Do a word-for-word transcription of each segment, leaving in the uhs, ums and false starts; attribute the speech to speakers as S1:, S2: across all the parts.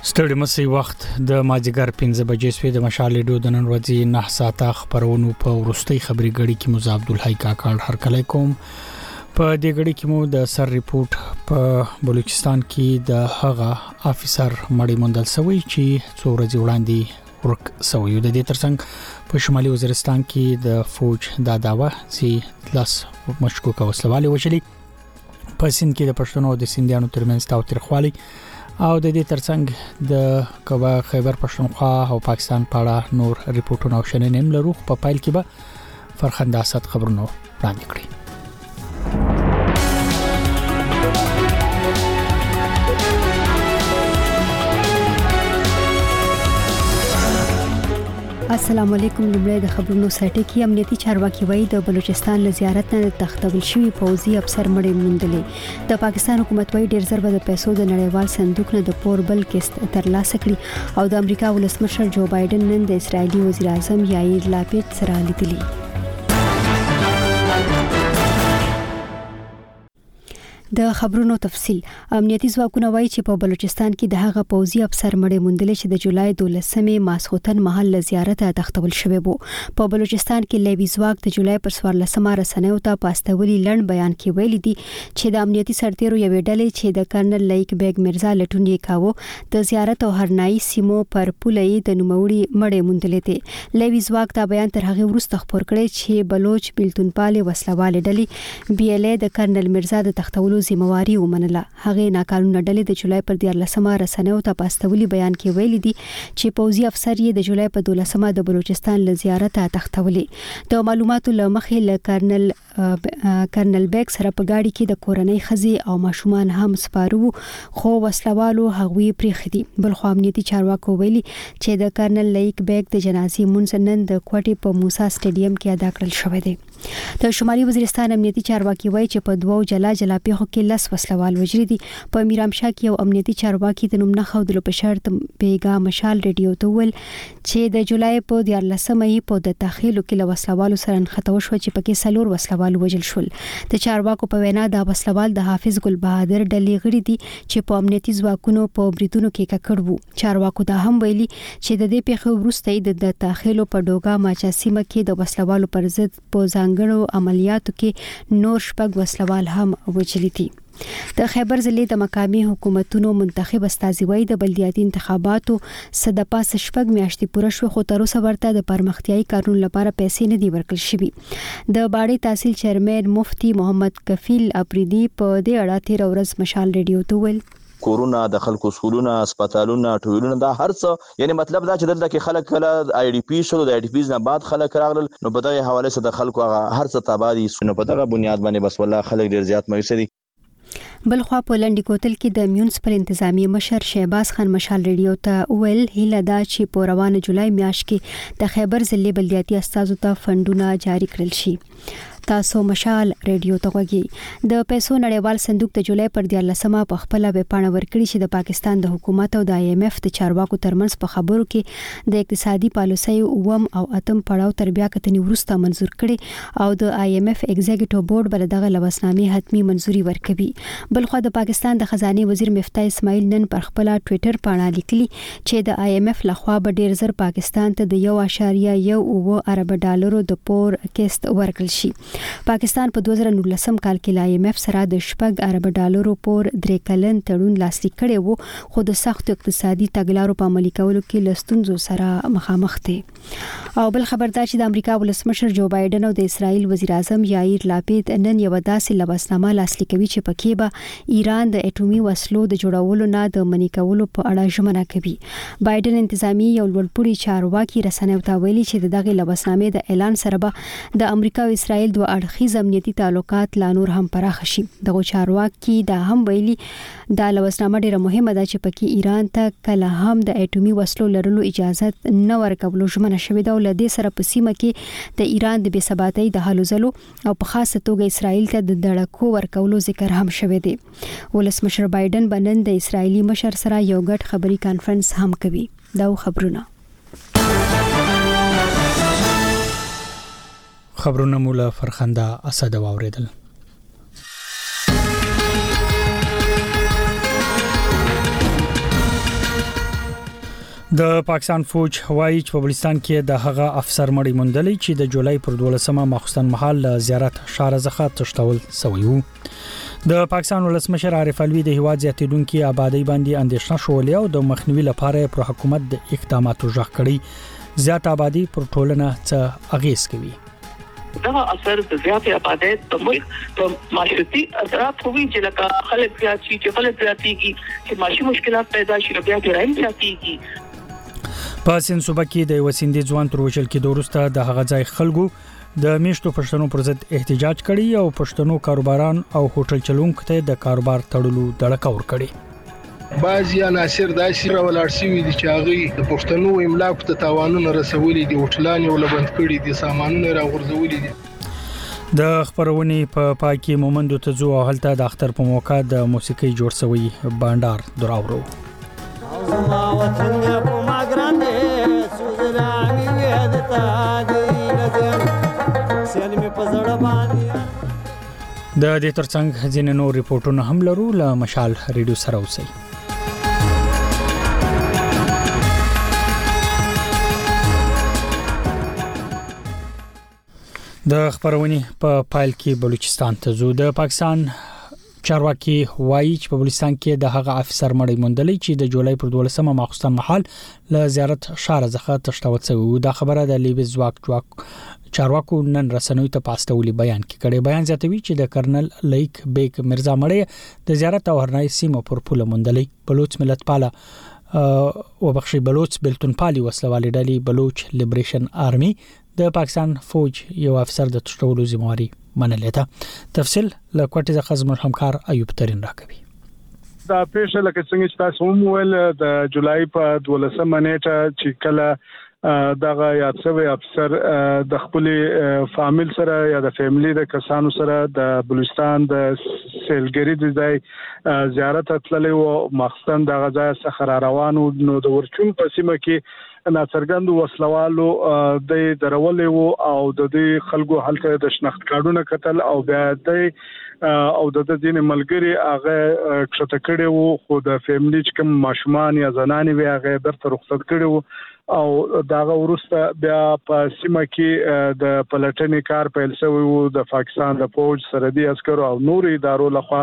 S1: ستړي مسي وخت د ماجیګر پنځه بجې سوي د مشال ډو د نن ورځې نه ساعته خبرونو په ورستۍ خبري غړي کې مو عبدالحی کاکړ هرکلی کوم. په دې غړي کې مو د سر ریپورت په بلوچستان کې د هغه افیسر مړی موندل شوی چې څو ورځې وړاندې ورک شوی د دې ترڅنګ په شمالي وزیرستان کې د فوج د داوا چې لاس مشکوک وسلواله وشلي په سین کې د پښتنو د سیندانو ترمنځ تاوتریخوالي او د دې ترڅنګ د کبا خیبر پښتونخوا او پاکستان په اړه نور ریپورتونه او شننې هم لرو. په پایل کې به فرخنده اسد خبرونه وړاندې کړي.
S2: السلام علیکم. لمړی د خبرونو سرټی کې امنیتي چارواکي وایي د بلوچستان له زیارت نه تختول شوی پوځي افسر مړی موندلې. د پاکستان حکومت وایي ډیر ضربه د پیسو د نړیوال صندوق نه د پور بل کیست ترلاسه کړي او د امریکا ولسمشر جو بایدن نن د اسرایلی وزیر اعظم یائیر لاپید سره لیدلی. د خبرونو تفصيل. امنیتي ځواکونه وایي چې په بلوچستان کې د هغه پوځي افسر مړی موندل چې د جولای دولسمې ماسخوتن محل له زیارته تختول شوی وو. په بلوچستان کې لیوي ځواک د جولای پر څوارلسمه رسنیو ته پاستولي لړن بیان کې ویل دي چې د امنیتي سرتیرو یوې ډلې چې د کرنل لیک بیگ مرزا لټون یې کاوه د زیارت او هرنايي سیمو پر پولې د نوموړي مړی موندل دي. لیوي ځواک دا بیان تر هغه وروسته خبر کړی چې بلوچ بیلتونپال وسلواله ډلې بي ال اي د کرنل مرزا د تختولو ذمہواری ومنله. هغه ناقانونه ډلې د جولای پر دیارلسمه رسنیو ته پاستولي بیان کې ویلي دي چې پوځي افسر یې د جولای په دولسمه د بلوچستان له زیارته تختولي. د معلوماتو له مخې له کرنل کرنل بیگ سره په گاډي کې د کورنۍ خزي او ماشومان هم سپارو خو وسلوالو هغوی پریخدي. بل خو امنیتي چارواکو ویلي چې د کرنل لیک بیگ د جنازي مونږ نن د کوټي په موسی سټیډیم کې ادا کړل شوې ده. د شمالي وزیرستان امنیتي چارواکي وایي چې په دوو جلا جلا پیښو کې لس وسلوال وژلي دي. په میرامشاه کې یو امنیتي چارواکي د نوم نه خودلو په شرط بیګا مشال ریډیو ته ویل چې د جولای په دیارلسمه په د تخیلو کې له وسلوالو سره نښته وشو چې پکې سلور وسلوال وژل شول. د چارواکو په وینا د وسلوال د حافظ ګل بهادر ډلې غړي دي چې په امنیتي ځواکونو په بریدونو کې ککړ وو. چارواکو دا هم ویلي چې د دې پیښو وروسته د تخیلو په ډوګا ماچا سیمه کې د وسلوالو پر ضد په ځانګړو عملیاتو کې نور شپږ وسلوال هم وژل دي. د خیبر ضلع د مقامي حکومتونو منتخب استازي وایي د بلدیاتي انتخاباتو صد پاس شپږ میاشتې پوره شو خو تر اوسه ورته د پرمختیايي کارونو لپاره پیسې نه دی ورکړل شوی. د باړې تحصیل چیرمن مفتي محمد کفیل اپریدي په دې اړه تیر ورځ مشال ریډیو ته ویل
S3: کورونا د خلکو سکولونه هسپتالونه ټولونه دا هر څه یعنی مطلب دا چې دلته کې خلک کله آی ډی پی شو د آی ډی پیز نه بعد خلک راغلل نو په دغه حواله سره د خلکو هر څه تابادي نو په دغه بنیاد باندې بس والله خلک ډیر زیات مایوسه دي.
S2: بل خو په لنډی کوتل کې د میونسپل انتظامی مشر شهباز خان مشال ریډیو ته ویل هیله دا چې په روانه جولای میاشت کې د خیبر ضلع بلدیاتي استازو ته فندونه جاری کړل شي. تاسو مشال ریډیو ته وګورئ. د پیسو نړیوال صندوق د جولای پر دیارلسمه په خپل ویب پاڼه ورکړي چې د پاکستان د حکومت او د آی ایم ایف د چارواکو ترمنځ په خبرو کې د اقتصادي پالیسۍ اوم او اتم پړاو تر بیا کتنې وروسته منزور کړي او د آی ایم ایف ایگزیکټیو بورډ بل دغه لوسنامې حتمی منزوري ورکوي. بل خو د پاکستان د خزانه وزیر مفتاح اسماعیل نن پر خپل ټوئیټر پاڼه لیکلي چې د آی ایم ایف لخوا به ډیر زر پاکستان ته د یو اشاریه یو اوه ارب ډالرو د پور کیست ورکړل شي. پاکستان په دوه زره نولسم کال کې ل آی ایم ایف سره د شپږ ارب ډالرو پور درې کلن تړون لاسلیک کړی وو خو د سخت اقتصادي تګلارو په عملي کولو کې لستونزو سره مخامخ دي. او بل خبردار چې د امریکا ولسمشر جو بایدن او د اسرایل وزیر اعظم یائیر لاپید نن یو داسې لباسنامه لاسلیکوي چې پکې به ایران د اټومي وسلو د جوړولو نه د منې کولو په اړه ژمنه کوي. بایدن انتظامی یو لوړپوړي چارواکي رسنیو ته ویلي چې دغه لباسنامې د اعلان سره به د امریکا او اسرایل دوه اړخیز امنیتي تعلقات لا نور هم پراخ شي. دغه چارواکي دا هم ویلي دا لوسنامه ډیره مهمه ده چې پکې ایران ته کله هم د اټومي وسلو لرلو اجازه نه ورکولو ژمنه شوې ده او له دې سره په سیمه کې د ایران د بې ثباتۍ د حل زلو او په خاصه توګه اسرایل ته د دړکو ورکولو ذکر هم شوی دی. ولسمشر بایدن بنن د اسرایلی مشر سره یو ګډ خبري کانفرنس هم کوي. دا خبرونه
S1: خبرونه مولا فرخنده اسد واوریدل. د پاکستان فوج وایي چې په بلوچستان کې د هغه افسر مړی موندلی چې د جولای پر دولسمه ماخستن مهال زیارت شارزخه تشتول سوی وو. د پاکستان ولسمشر عارف علوی د هیواد زیاتیدونکو آبادی باندې اندېښنه شولې او د مخنیوي لپاره پر حکومت د اقداماتو ژغ کړي. زیات آبادی پر ټولنه څه اغیز کوي.
S4: دا اثر د زیاتې آبادی په ملک په معاشرتي اثرات کوي چې لکه خلک زیات شي چې خلک زیاتېږي چې معاشي مشکلات پیدا شي نو بیا جرایم زیاتېږي.
S1: په سین صوبه کې د وسیندې ځوان تر وشل کې دورسته د هغه ځای خلکو د میشتو پښتنو پر ضد احتجاج کړي او پښتنو کاروباران او هوټل چلونکو ته د کاروبار تړلو دړه کور کړي.
S5: بعضی عناصر داسې راولار شوي دي چې هغه د پښتنو املاک ته تاوانونه رسولي دي، هوټلان یې ولبند کړي دي، سامانونه راغورځولي دي.
S1: د خبرونې په پای کې مومندو ته زو هلته د اختر په موقع د موسیقي جوړ شوی بانډار دراورو.
S6: زما وطن په ما ګرانه سوزلاني ودتا دی نظر سیل می په زړه باندې.
S1: د دې ترڅنګ ځینې نور ریپورتونه هم لرو. له مشال ریډیو سره اوسئ. د خبرونې په پایل کې بلوچستان ته زو. د پاکستان چارواکي وایي چې په بلوچستان کې د هغه افسر مړی موندلی چې د جولای پر دولسمه ماخستن مهال له زیارت شارزخه تشتول شوی. دا خبره د لیبز واک جواک چارواکو نن رسنوي ته پاستولي بیان کې کړي. بیان زیاتوي چې د کرنل لیک بیگ مرزا مړی د زیارت او هرنای سیمه پر پوله موندلی. بلوچ ملت پاله او بخشي بلوچ بلتون پالي وسلوالي ډلې بلوچ لیبریشن آرمي د پاکستان فوج یو افسر د تشتولو ذمہواری منلې ده. تفصیل له کوټې ځخه زموږ همکار ایوب ترين راکوي.
S7: دا پیښه لکه څنګه چې تاسو هم ویل د جولای په دولسمه نیټه چې کله دغه یادسوي افسر د خپل فامیل سره یا د فیملی د کسانو سره د بلوچستان د سیلګری د ځای زیارت تللی او مخصن دغه ځای څخه روانو نو د ورچون په سیمه کې ناڅرګند وسلوالو د درولې وو او د دې خلکو هلته د شناخت کارډونه کتل او بیا د او د دې ملګری هغه کښته کړي وو خو د فیملی چې کوم ماشومان یا زنانې وی هغه درته رخصت کړي وو او داغه ورسته بیا په سیمه کې د پلټنې کار پیل شوی وو. د پاکستان د فوج سرحدي عسکر او نور ادارو لخوا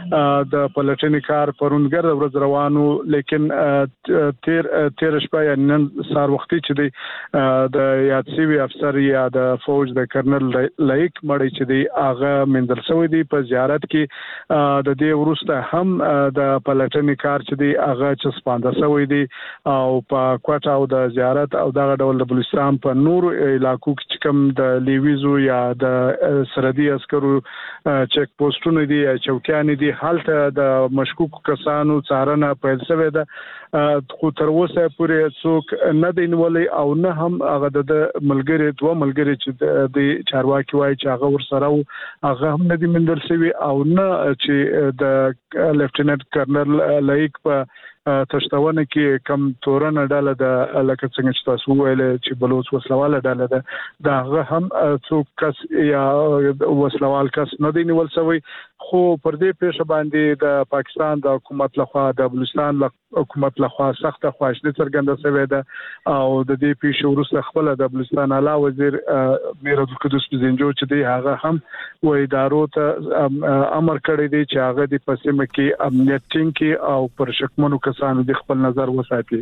S7: د پلټنې کار پرونګر ورځ روانو لیکن تیر تیر شپه یا نن سار وختي چې دی د یادسوي افسر یا د فوج د کرنل لیک مړی چې دی هغه مندل شوی دی په زیارت کې د دې ورسته هم د پلټنې کار چې دی هغه چې سپانده شوی دی او په کوټه او د زیارت او دغه ډول د بلوچستان په نور علاقو کې کوم د لیویزو یا د سرحدي عسکرو چک پوسټونه دي یا چوکیان دي هلته د مشکوک کسانو څارنه پیل شوې ده خو تر اوسه پورې څوک نه دی نیولې او نه هم هغه د ملګری دوه ملګری چې د چارواکي وایي چې هغه ورسره هغه هم نه دی مندل شوی او نه چې د لیفټیننټ کرنل لیک په تشتاونه کې کم تورن ډاله د لکه څنګه چې تاسو ویل چې بلوچ وسلواله ډاله ده دا هغه هم څوک کس یا وسلوال کس نه دی نیول شوی. خو پر دې پیښه باندې د پاکستان د حکومت لخوا د بلوچستان حکومت لخوا سخت خواشنی څرګنده شوې ده او د دې پیښې وروسته خپل د بلوچستان اعلی وزیر میر عبدالقدوس بزنجو چې دی هغه هم و ادارو ته امر کړی دی چې هغه د پسمه کې امنیت ټینګي او پر شکمنو کسانو د خپل نظر وساتي.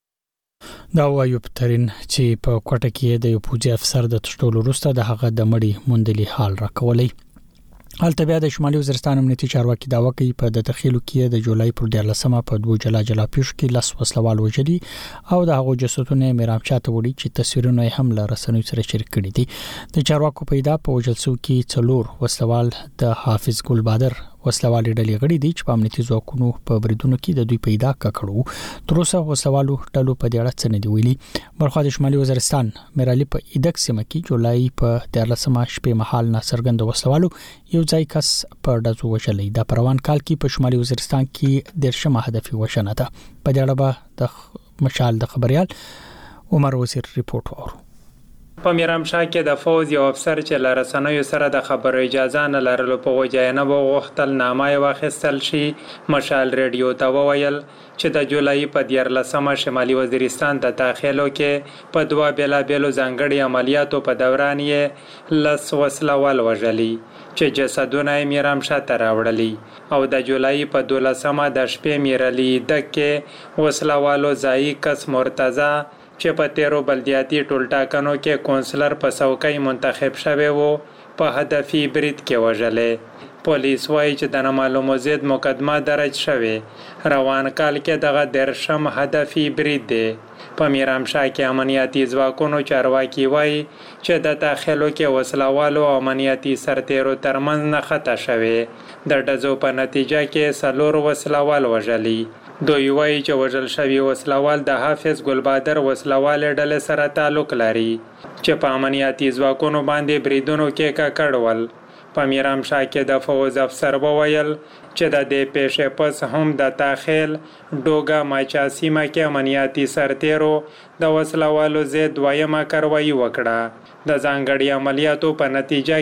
S1: دا وایو پترین چې په کوټه کې د یو پوځي افسر د تشتول وروسته د هغه د مړی موندلي حال راکولې. حالته بیا د شمالي وزیرستان امنیتي چارواکي داوا کوي په د تخیلو کې د جولای پر دیارلسمه په دوه جلا جلا پیښو کې لاس وسلوال وجدي او د هغو جسدونه میرامچاته وړي چې تصویرونه هم له رسنیو سره شریک کړي دي. د چارواکو په ادعا په وجلسو کې څلور وسلوال د حافظ ګل بادر وسلوالي ډلې غړي دي چې په امنیتي ځواکونو په بریدونو کې د دوی پیدا کړو. تر اوسه وسلوالو ډلو په دې اړه څه نه دی ویلي. بلخو د شمالي وزیرستان میرالي په ایدک سیمه کې جولای په دیارلسمه شپې مهال ناڅرګند وسلوالو یو ځای کس په ډزو وشلې. د پروان کال کې په شمالي وزیرستان کې درشمه هدفي وشنه ده. په دې اړه به د مشال د خبريال عمر وزیر ریپورت ورو.
S8: په میرامشاه کې د فوز یو افسر چې له رسنیو سره د خبرو اجازه نه لرلو په وجه یې نه وغوښتل نامه یې واخیستل شي. مشال ریډیو ته وویل چې د جولای په دیارلسمه شمالي وزیرستان د داخلو کې په دوه بېلابېلو ځانګړي عملیاتو په دوران یې لس وسلوال وژلي چې جسدونه یې میرامشاه ته راوړلي او د جولای په دولسمه د شپې میرلي دک کې وسلوالو ځایي کس مرتضی چې په تیرو بلدیاتي ټولټاکنو کې کونسلر په څوکۍ منتخب شوی وو په هدفي برید کې وژلې. پولیس وایي چې د نامعلومو ضد مقدمه درج شوې. روان کال کې دغه دیرشم هدفي برید دی. په میرامشاه کې امنیتي ځواکونو چارواکي وایي چې د داخلو کې وسلوالو او امنیتي سرتیرو ترمنځ نښته شوې. د ډزو په نتیجه کې څلور وسلوال وژلي. دوی وایي چې وژل شوي وسلوال د حافظ ګلبادر وسلوالې ډلې سره تعلق لري چې په امنیتي ځواکونو باندې بریدونو کې ککړ ول. په میرامشاه کې د فوز افسر وویل چې د دې پیښې پس هم د تاخیل ډوګا ماچا سیمه کې امنیتي سرتیرو د وسلوالو ضد دویمه کاروایي وکړه. د ځانګړي عملیاتو په نتیجه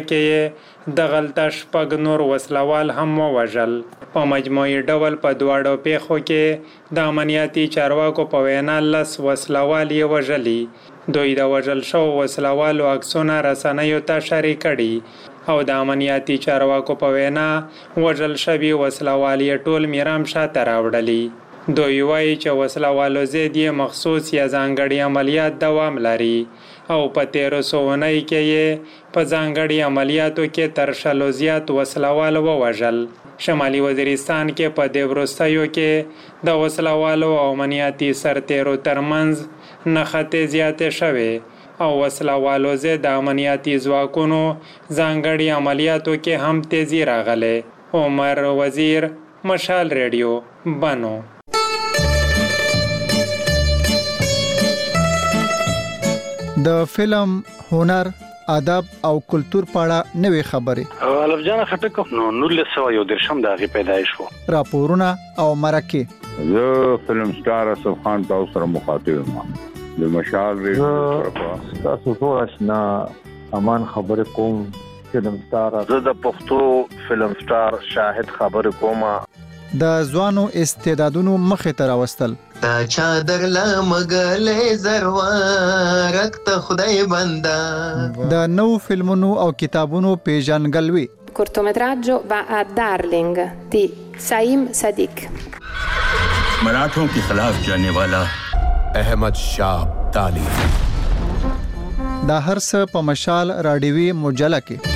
S8: کې د غلطه شپږ نور وسلوال هم ووژل. په مجموعي ډول په دواړو پیښو کې د امنیتي چارواکو په وینا لس وسلوال یې وژلي. دوی د وژل شوو وسلوالو عکسونه رسنیو ته شریک کړي او د امنیتي چارواکو په وینا وژل شوي وسلوال یې ټول میرامشاه ته راوړلي. دوی وایي چې وسلوالو ضد یې مخصوص یا ځانګړي عملیات دوام لري او په تیرو سوونۍ کې یې په ځانګړي عملیاتو کې تر شلو زیات وسلوال ووژل. شمالي وزیرستان کې په دې وروستیو کې د وسلوالو او امنیتي سرتیرو ترمنځ نښتې زیاتې شوې او وسلوالو ضد د امنیتي ځواکونو ځانګړي عملیاتو کې هم تیزی راغلی. عمر وزیر، مشال ریډیو، بنو.
S9: د فلم، هنر، ادب او کلچر په اړه نوې خبرې.
S10: الف جان خټک نو نولس سوه یو درشم د هغې پیدایش وو.
S9: راپورونه او مرکې.
S11: زه فلم سټار اسف خان تاسو سره مخاطب یم. د مشال ریډیو
S12: تاسو ټول آشنا امان خبرې کوم. فلم سټار
S13: زه د پښتو فلم سټار شاهد خبرې کوم.
S9: د ځوانو استعدادونو مخې ته راوستل.
S14: تا چادر لمګلې زروارک ته خدای بندا.
S9: د نو فلمونو او کتابونو پیژنګلوي.
S15: cortometraggio va a Darling di Saim Sadiq.
S16: मराठों के खिलाफ जाने वाला अहमद शाह अब्दाली.
S9: دا هر څه په مشال راډیوي مجله کې.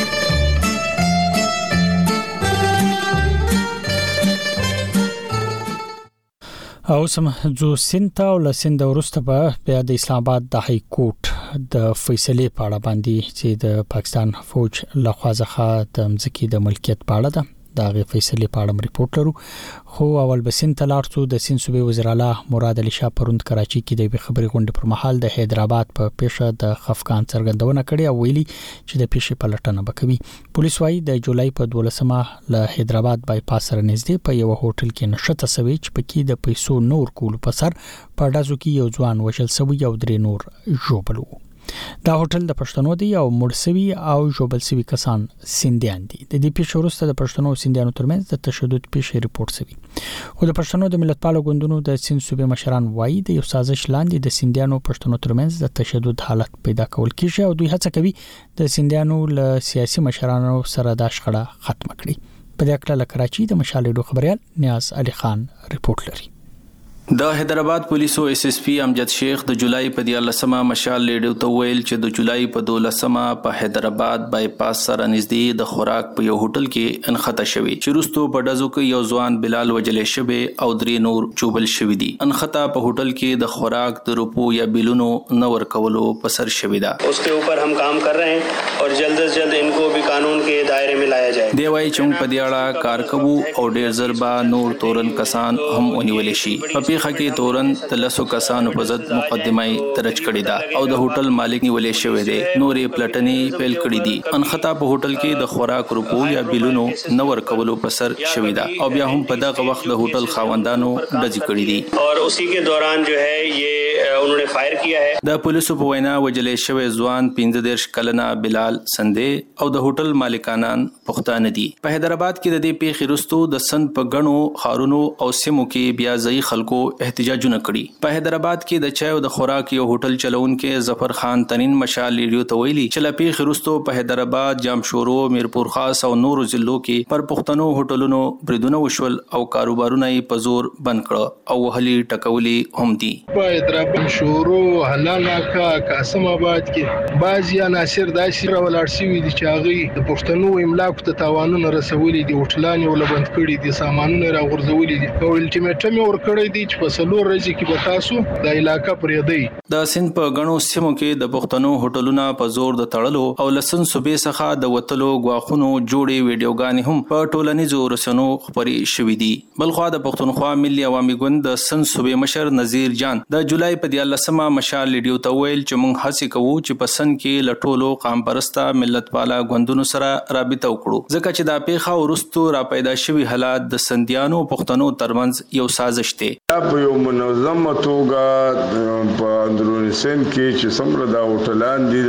S1: او سم جو سنتا او لسند ورسته په بیا د اسلام آباد د های کورټ د فیصله په اړه باندې چې د پاکستان فوج لخوا ځخه د مزکی د ملکیت په اړه ده دا غي فیصله په اړه ریپورت لرو. خو اول بسین تلارڅو د سین صوبې وزیر اعلی مراد علي شاه پروند کراچي کې د خبري غونډې پر مهال د حیدرآباد په پیښه د خفقان څرګندونه کړې او ویلي چې د پیښې پلټنه وکوي. پولیس وايي د جولای په دولسمه له حیدرآباد بای پاس سره نږدې په یو هوټل کې نشته سوي چې پکې د پیسو نور کول په سر په ډازو کې یو ځوان وشل سوي او درې نور ژوبل. دا هوټل د پښتنو دی او مرسوي او جوبل سوي کسان سیندیان دي. د دې پیښې وروسته د پښتنو او سیندیانو ترمنځ د تشدد پیښې ریپورت شوی. خو د پښتنو د ملتپالو ګوندونو د سیند صوبې مشران وایي د یو سازش لاندې د سیندیانو پښتنو ترمنځ د تشدد حالت پیدا کول کیږي او دوی هڅه کوي د سیندیانو له سیاسي مشرانو سره د شخړه ختم کړي. په دې اړه له کراچي د مشال ریډیو خبريال نیاز علي خان ریپورت لري.
S17: د حیدرآباد پولیسو اس اس پی امجد شیخ د جولای په دیارلسمه مشال ریډیو ته ویل چې د جولای په دولسمه په حیدرآباد بای پاس سره نږدې د خوراک په یو هوټل کې انخته شوی چې وروسته په ډزو کې یو ځوان بلال وجلې شوی او درې نور چوبل شوی دي. انخته په هوټل کې د خوراک د روپو یا بیلونو نور کولو په سر شوی دا.
S18: اس کے اوپر ہم کام کر رہے ہیں اور جلد از جلد ان کو بھی قانون کے دائرے میں لایا جائے.
S17: دی وايي چې په دې اړه کار کوو او ډیر زربا نور تورن کسان هم ونیول شي. په پیښه کې تورن د لسو کسانو په ضد مقدمه درج کړې ده او د هوټل مالک نیولې شوی دی. نورې پلټنې پیل کړې دي. انخطا په هوټل کې د خوراک رپول یا بیلونو نور کولو په سر شوی ده او بیا هم په دغه وخت د هوټل خاوندانو ډزې کړې دي
S18: اور اسی کے دوران جو ہے یہ انہوں نے فائر کیا ہے.
S17: د پولیسو په وینا وجلې شوی ځوان پنځه دېرش کلنه بلال سندې او د هوټل مالکانان پښتانه دي. په حیدرآباد کې د دې پیښې وروسته د سند په غنو خارونو او سیمو کې بیا ځای خلکو احتجاجونه کړي. په حیدرآباد کې د چای او د خوراک یو هوټل چلونکو ظفر خان تنین مشال ریډیو ته ویلي چې لا پیښې وروسته په حیدرآباد، جامشورو، میرپور خاص او نورو ضلعو کې پر پښتنو هوټلونو بریدونه وشول او کاروبارونه یې په زور بند کړ او وهلي ټکولي هم دي.
S5: په حیدرآباد شورو حلالکا قاسم آباد کې بعضی عناصر داسې راولاړ شوي دي چې هغه د پښتنو املاک ته تاوانونه رسولي دي، هوټلان یې ولبند کړي دي، سامانونه راغورځولي دي او الټیمیټم یې ورکړی دی چې په څلور ورځې کې به تاسو د علاقه پرېږدئ.
S17: د سند په غنو سیمو کې د پښتنو هوټلونه په زور د تړلو او لسن صوبې څخه د وتلو غواخونو جوړې ویډیوګانې هم په ټولنیزو رسنیو خپرې شوې دي. بلخوا د پښتونخوا ملي عوامي ګوند د سند صوبې مشر نذیر جان د جولای په دیارلسمه مشال لیډیو ته ویل چې موږ هڅه کوو چې په سند کې لټولو قام پرسته ملت پالا غوندونو سره رابطه وکړو ځکه چې دا پیښه ورستو را پیدا شوی حالات د سندیانو پښتنو ترمنځ یو سازش دی.
S19: په یو منظمه توګه په اندرونی سند کې چې څومره دا هوټلان دي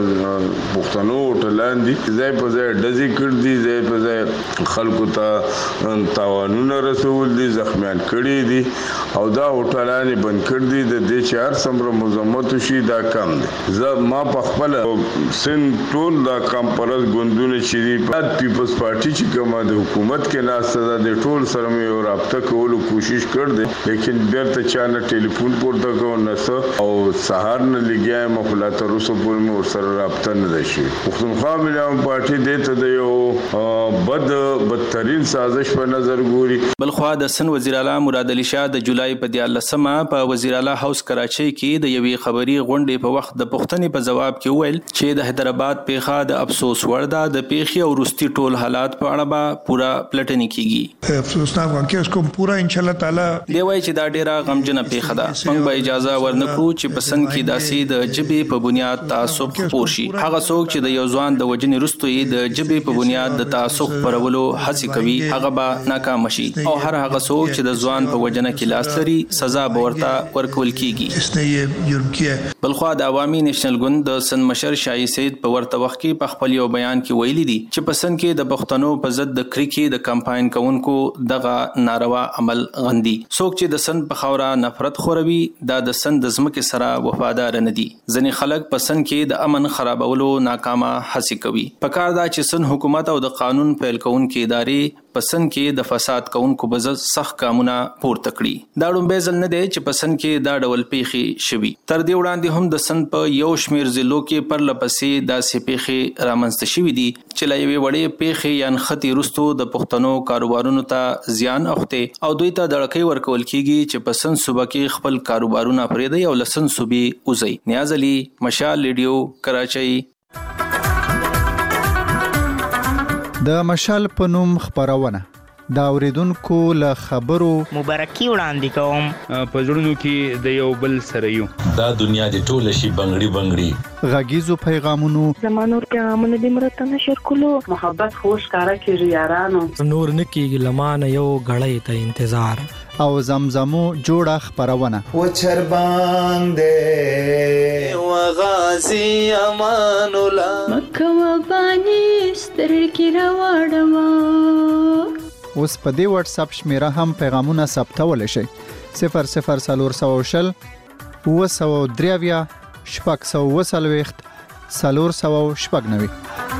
S19: پښتنو هوټلان دي ځای په ځای ډزې کړې دي، ځای په ځای خلکو ته تاوانونه رسول دي، زخمیان کړي دي او دا هوټلان بند کړ دي. د دې چې هر څومره مزمت شي دا کم دي. زه ما په خپل سند ټول دا کم پرز ګوندونه چې دي په پیپلز پارټي چې کومه د حکومت کې ناسته ده د ټول سره مې رابطه کولو کوشش کړ دي، لیکن بیرته چا نه ټلیفون پورته کو نه او سهار نه لګیا مخلا تر اوسه پورې مې ورسره رابطه نه ده شوې. پښتونخوا ملي عوامي پارټي دې ته د یو بد بدترین سازش په نظر ګوري.
S17: بلخوا د سند وزیر اعلی مراد علي شاه د جولای په دیارلسمه په وزیر اعلی هاوس کراچۍ کې د یوې خبري غونډې په وخت د پښتنې په جواب کې ویل چې د حیدرآباد پیښه د افسوس وړ ده، د پیښې او روستي ټول حالات په اړه به پورا پلټنې کیږي.
S20: افسوسناک واقعي اس کوم پورا ان شاء الله تعالی
S17: دی وایي چې دا ډیره غمجنه پیښه ده. موږ به اجازه ورنکړو چې په سند کې داسې د جبې په بنیاد تعصب خپور شي. هغه څوک چې د یو ځوان د وجنې وروسته یې د جبې په بنیاد د تعصب پرولو هڅه کوي هغه به ناکام شي او هر هغه څوک چې د ځوان په وجنه کې لاس لري سزا به ورته ورکول کیږي. بلخوا د عوامي نېشنل ګوند د سند مشر شاهي سید په ورته وخت کې په خپل یو بیان کې ویلي دي چې په سند کې د پښتنو په ضد د کریکې د کمپاین کوونکو دغه ناروا عمل غندي. څوک چې د سند په خاوره نفرت خوروي دا د سند د ځمکې سره وفادار نه دي. ځینې خلک په سند کې د امن خرابولو ناکامه هڅې کوي. پکار دا چې سند حکومت او د قانون پیل کوونکي ادارې په سند کې د فساد کوونکو په ضد سخت ګامونه پورته کړي. دا لومبه ځل نه دی چې په سند کې دا ډول پیښې شوي. تر دې وړاندې هم د سند په یو شمیر ضلعو کې پر لپسې داسې پیښې رامنځته شوي دي چې لا یوې وړې پیښې یا نښتې وروسته د پښتنو کاروبارونو ته زیان اوښتی او دوی ته دړکې ورکول کیږي چې په سند صوبه کې خپل کاروبارونه پرېږدي او له سند صوبې وځي. نیاز علي، مشال لیډیو، کراچۍ.
S9: د مشال په نوم خبرونه دا اوریدونکو له خبرو
S21: مبارکي وړاندې کوم.
S22: په زړونو کې د یو بل سره یو
S23: دا دنیا د ټوله شي بنگړي بنگړي
S9: غږیزو پیغامونو
S24: زمانو پیغامونه د مرته نشر کولو محبت خوش کارا کیږي یارانو
S25: نور نکیږي لمانه یو غړې ته انتظار
S9: او زمزمو جوړه خبرونه
S26: و چر باندې و غازی امان الله
S27: مکه و باندې سترګې راوړم.
S9: اوس په دې واتس اپ شمیره هم پیغامونه ثبتول شي صفر صفر سلور سو شل و سو دریویا شپږ سو وسلويخت سلور سو شپږ نوي.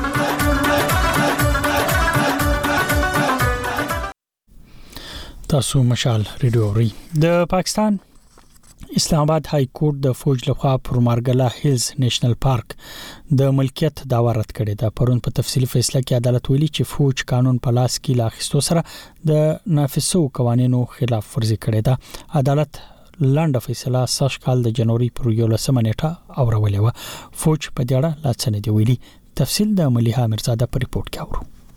S1: تاسو مشال ریډیو اورئ. د پاکستان اسلام آباد های کورټ د فوج لخوا پر مارګلا هیلز نېشنل پارک د ملکیت دعوه رد کړې ده. پرون په تفصیلی فیصله کې عدالت ویلي چې فوج قانون په لاس کې لاخستو سره د نافذو قوانینو خلاف ورزي کړې ده. عدالت لاندې فیصله سږ کال د جنوري پر یولسمه نیټه اورولې و. فوج په دې اړه لا څه نه دی ویلي. تفصیل د مليحه مرزاده په ریپورت کې اورو.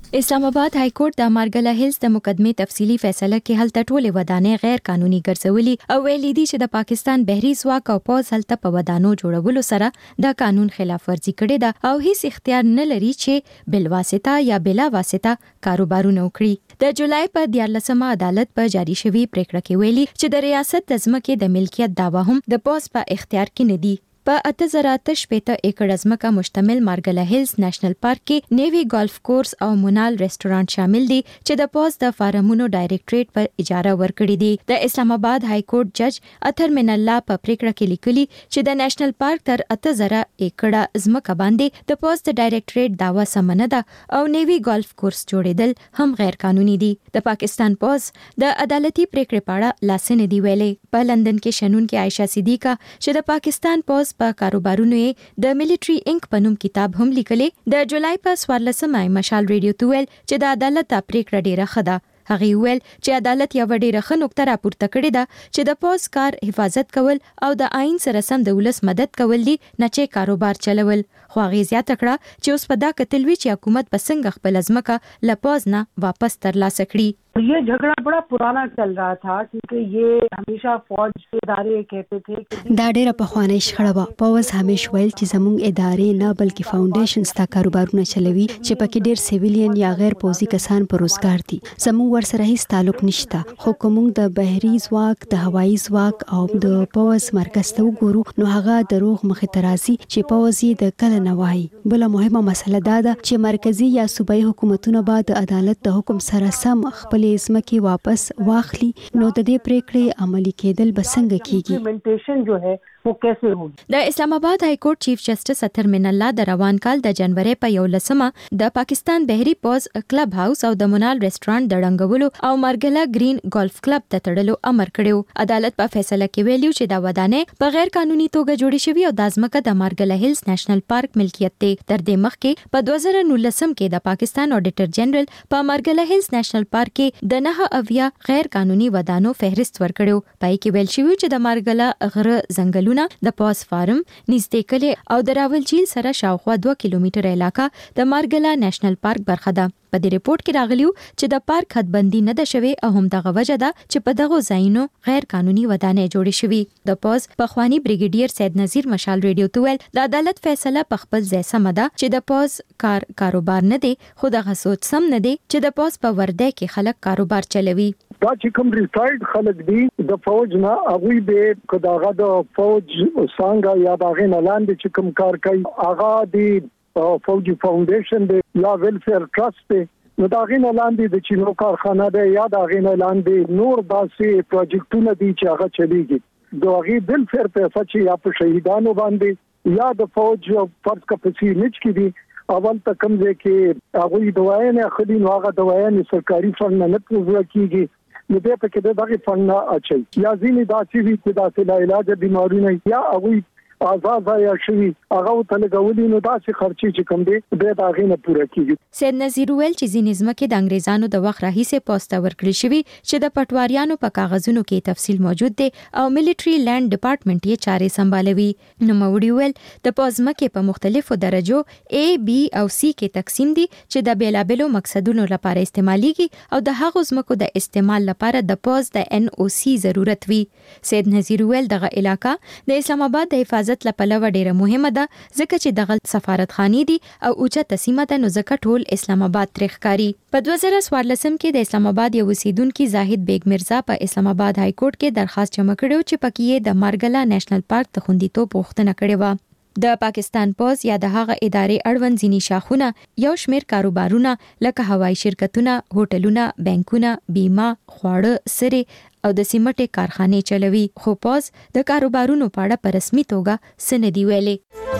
S2: اسلام آباد های کورټ د مارګله هیلز د مقدمه تفصیلی فیصله کې هلته ټوله ودانې غیر قانوني ګرځولي او ویلي دي چې د پاکستان بهري ځواک او پوز هلته په ودانو جوړولو سره د قانون خلاف ورزي کړې ده او هیڅ اختیار نه لري چې بل واسطه یا بلا واسطه کاروبارونه وکړي. د جولای په دیارلسمه عدالت په جاری شوی پریکړه کې ویلي چې د ریاست د ځمکې د ملکیت دعوا هم د پوز په اختیار کې نه دي. په اته زره اته شپېته ایکړ ځمکه مشتمل مارګله هیلز نېشنل پارک کې نیوی ګولف کورس او مونال ریسټورانټ شامل دي چې د پوز د فارمونو ډایریکټریټ پر اجاره ورکړي دي. د اسلام آباد های کورټ جج اثر من الله په پریکړه کې لیکلي چې د نېشنل پارک تر اته زره ایکړه ځمکه باندې د پوز د ډایریکټریټ داوا سمنه ده او نیوی ګولف کورس جوړیدل هم غیر قانوني دي. د پاکستان پوز د عدالتي پریکړې په اړه لاسنه دی ویلې. په لندن کې شنون کې عائشہ صدیقہ چې د پاکستان پوز په کاروبارونو د ملټری انک په نوم کتاب هم لیکلې. د جولای په څوارلسمه مشال ریډیو ته ویل چې د عدالت پریکړه ډیره ښه ده. هغه ویل چې عدالت یو ډیره ښه نقطه راپورته کړې ده چې د پوز کار حفاظت کول او د آئین سره سم د ولس مدد کول دي نه چې کاروبار چلول. خو هغه زیاته کړه چې اوس په دا کتلوي چې حکومت په څنګه خپل ځمکه له پوز نه واپس ترلاسه کړي.
S3: ये झगड़ा बड़ा पुराना चल रहा था क्योंकि ये हमेशा फौज के ادارے कहते थे कि
S4: دا ډیره پخوانی شخړه وه. پوز همیش ویل چې زموږ ادارې نه بلکې فاونډیشنز تا کاروبارونه چلوي چې پکې ډیر سیویلین یا غیر پوزي کسان پر روزګار دي. زموږ ورسره هیڅ تعلق نشته. خو کوم د بحري ځواک د هوایي ځواک او د پوز مرکز ته وګورو نو هغه دروغ مخې ته راځي چې پوز یې د کله نه وایي. بل مهمه مسله دا ده چې مرکزی یا صوبایي حکومتونه به د عدالت د حکم سره سم خپل ځمکې واپس واخلي نو د دې پریکړې عملي کېدل به څنګه کیږي.
S3: امپلیمنټیشن جو ہے वो कैसे होगी.
S2: د اسلام آباد های کورټ چیف جسټس اثر من الله د روان کال د جنوري په یولسمه د پاکستان بهري پوز کلب هاوس او د مونال ریسټورانټ د ډنګولو او مارګلا گرین ګولف کلب ته تړلو امر کړو. عدالت په فیصله کې ویلو چې دا ودانې په غیر قانوني توګه جوړې شوې او د ځمکه د مارګلا هیلز نېشنل پارک ملکیت دی. تر دې مخکې په دوه زره نولسم کې د پاکستان اډیټر جنرال په مارګلا هیلز نېشنل پارک کې د نه اویا غیر قانوني ودانو فهرست ورکړو. پای کې ویل شوی چې د مارګلا غره ځنګلونه د پوز فارم نږدې کلی او د راولچیل سره شاوخوا دوه کیلومتره علاقه د مارګلا نېشنل پارک برخه ده. په دې ریپورت کې راغلیو چې د پارک حدبندي نه ده شوې او هم دغه وجه ده چې په دغه ځایونو غیر قانوني ودانې جوړې شوې. د پوز پخوانی بریګیډیر سید نذیر مشال ریډیو ته ویل د عدالت فیصله په خپل ځای سم ده چې د پوز کار کاروبار نه دی خو دغه سوچ سم نه دی چې د پوز په ورده کې خلک کاروبار چلوي.
S6: دا چې کوم ریټایرډ خلک دي د فوج نه هغه به کداغه د فوج څنګه یا باغې نه لاندې چې کوم کار کوي هغه دی فوجي فاونډیشن دی یا ویلفیر ټرست دی نو دا غینه لاندې د چینو کارخانه ده یا دا غینه لاندې نور داسې پروجیکټونه دي چې هغه چلیږي. د هغه بل فیر پیسې چې یا په شهیدانو باندې یا د فوج فرض کپسي نچ کې دي اول ته کم ځای کې هغه دوايانې خدي نو هغه دوايانې سرکاري فند نه پوره کیږي نو به په کې دغه فند نه اچي یا ځینې داسې وي چې داسې لا علاج بیماری نه یا هغه آزاد یا شوی هغه ته لګولې نو داسې خرچي چې کوم دی به دا غینه پوره کیږي.
S2: سید نذیر ویل چې ځینې ځمکې د انګریزانو د وخت راهیسې پوسټ ورکړل شوی چې د پټواریانو په کاغذونو کې تفصیل موجود دی او ملټری لینډ ډپارټمنټ یې چارې سمبالوي. نو موړي ویل د پوز ځمکې په مختلفو درجو A, B او C کې تقسیم دي چې د بیلابلو مقصدونو لپاره استعماليږي او د هغو ځمکو د استعمال لپاره د پوز د N O C ضرورت وي. سید نذیر ویل دغه علاقہ د اسلام آباد د حفاظت لپاره ډیره مهمه ده ځکه چې دغه سفارتخانه دي او اوچته سیمه ده نو ځکه ټول اسلام آباد ترخکاری. په دوه زره څوارلسم کې د اسلام آباد یو اوسیدونکو زاهد بیگ مرزا په اسلام آباد های کورټ کې درخواست جمع کړو چې پکې د مارګلا نېشنل پارک ته خوندیتوب غوښتنه کړې و. د پاکستان پوز یا د هغه ادارې اړوند ځینی شاخونه یو شمیر کاروبارونه لکه هوایي شرکتونه، هوټلونه، بانکونه، بیمه، خواړه، سره او د سیمټي کارخانه چلوي. خو پوز د کاروبارونو په اړه په رسمي توګه سندې ویلې.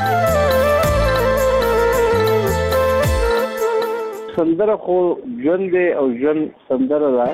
S12: سندره خو ژوند او ژوند سندره ده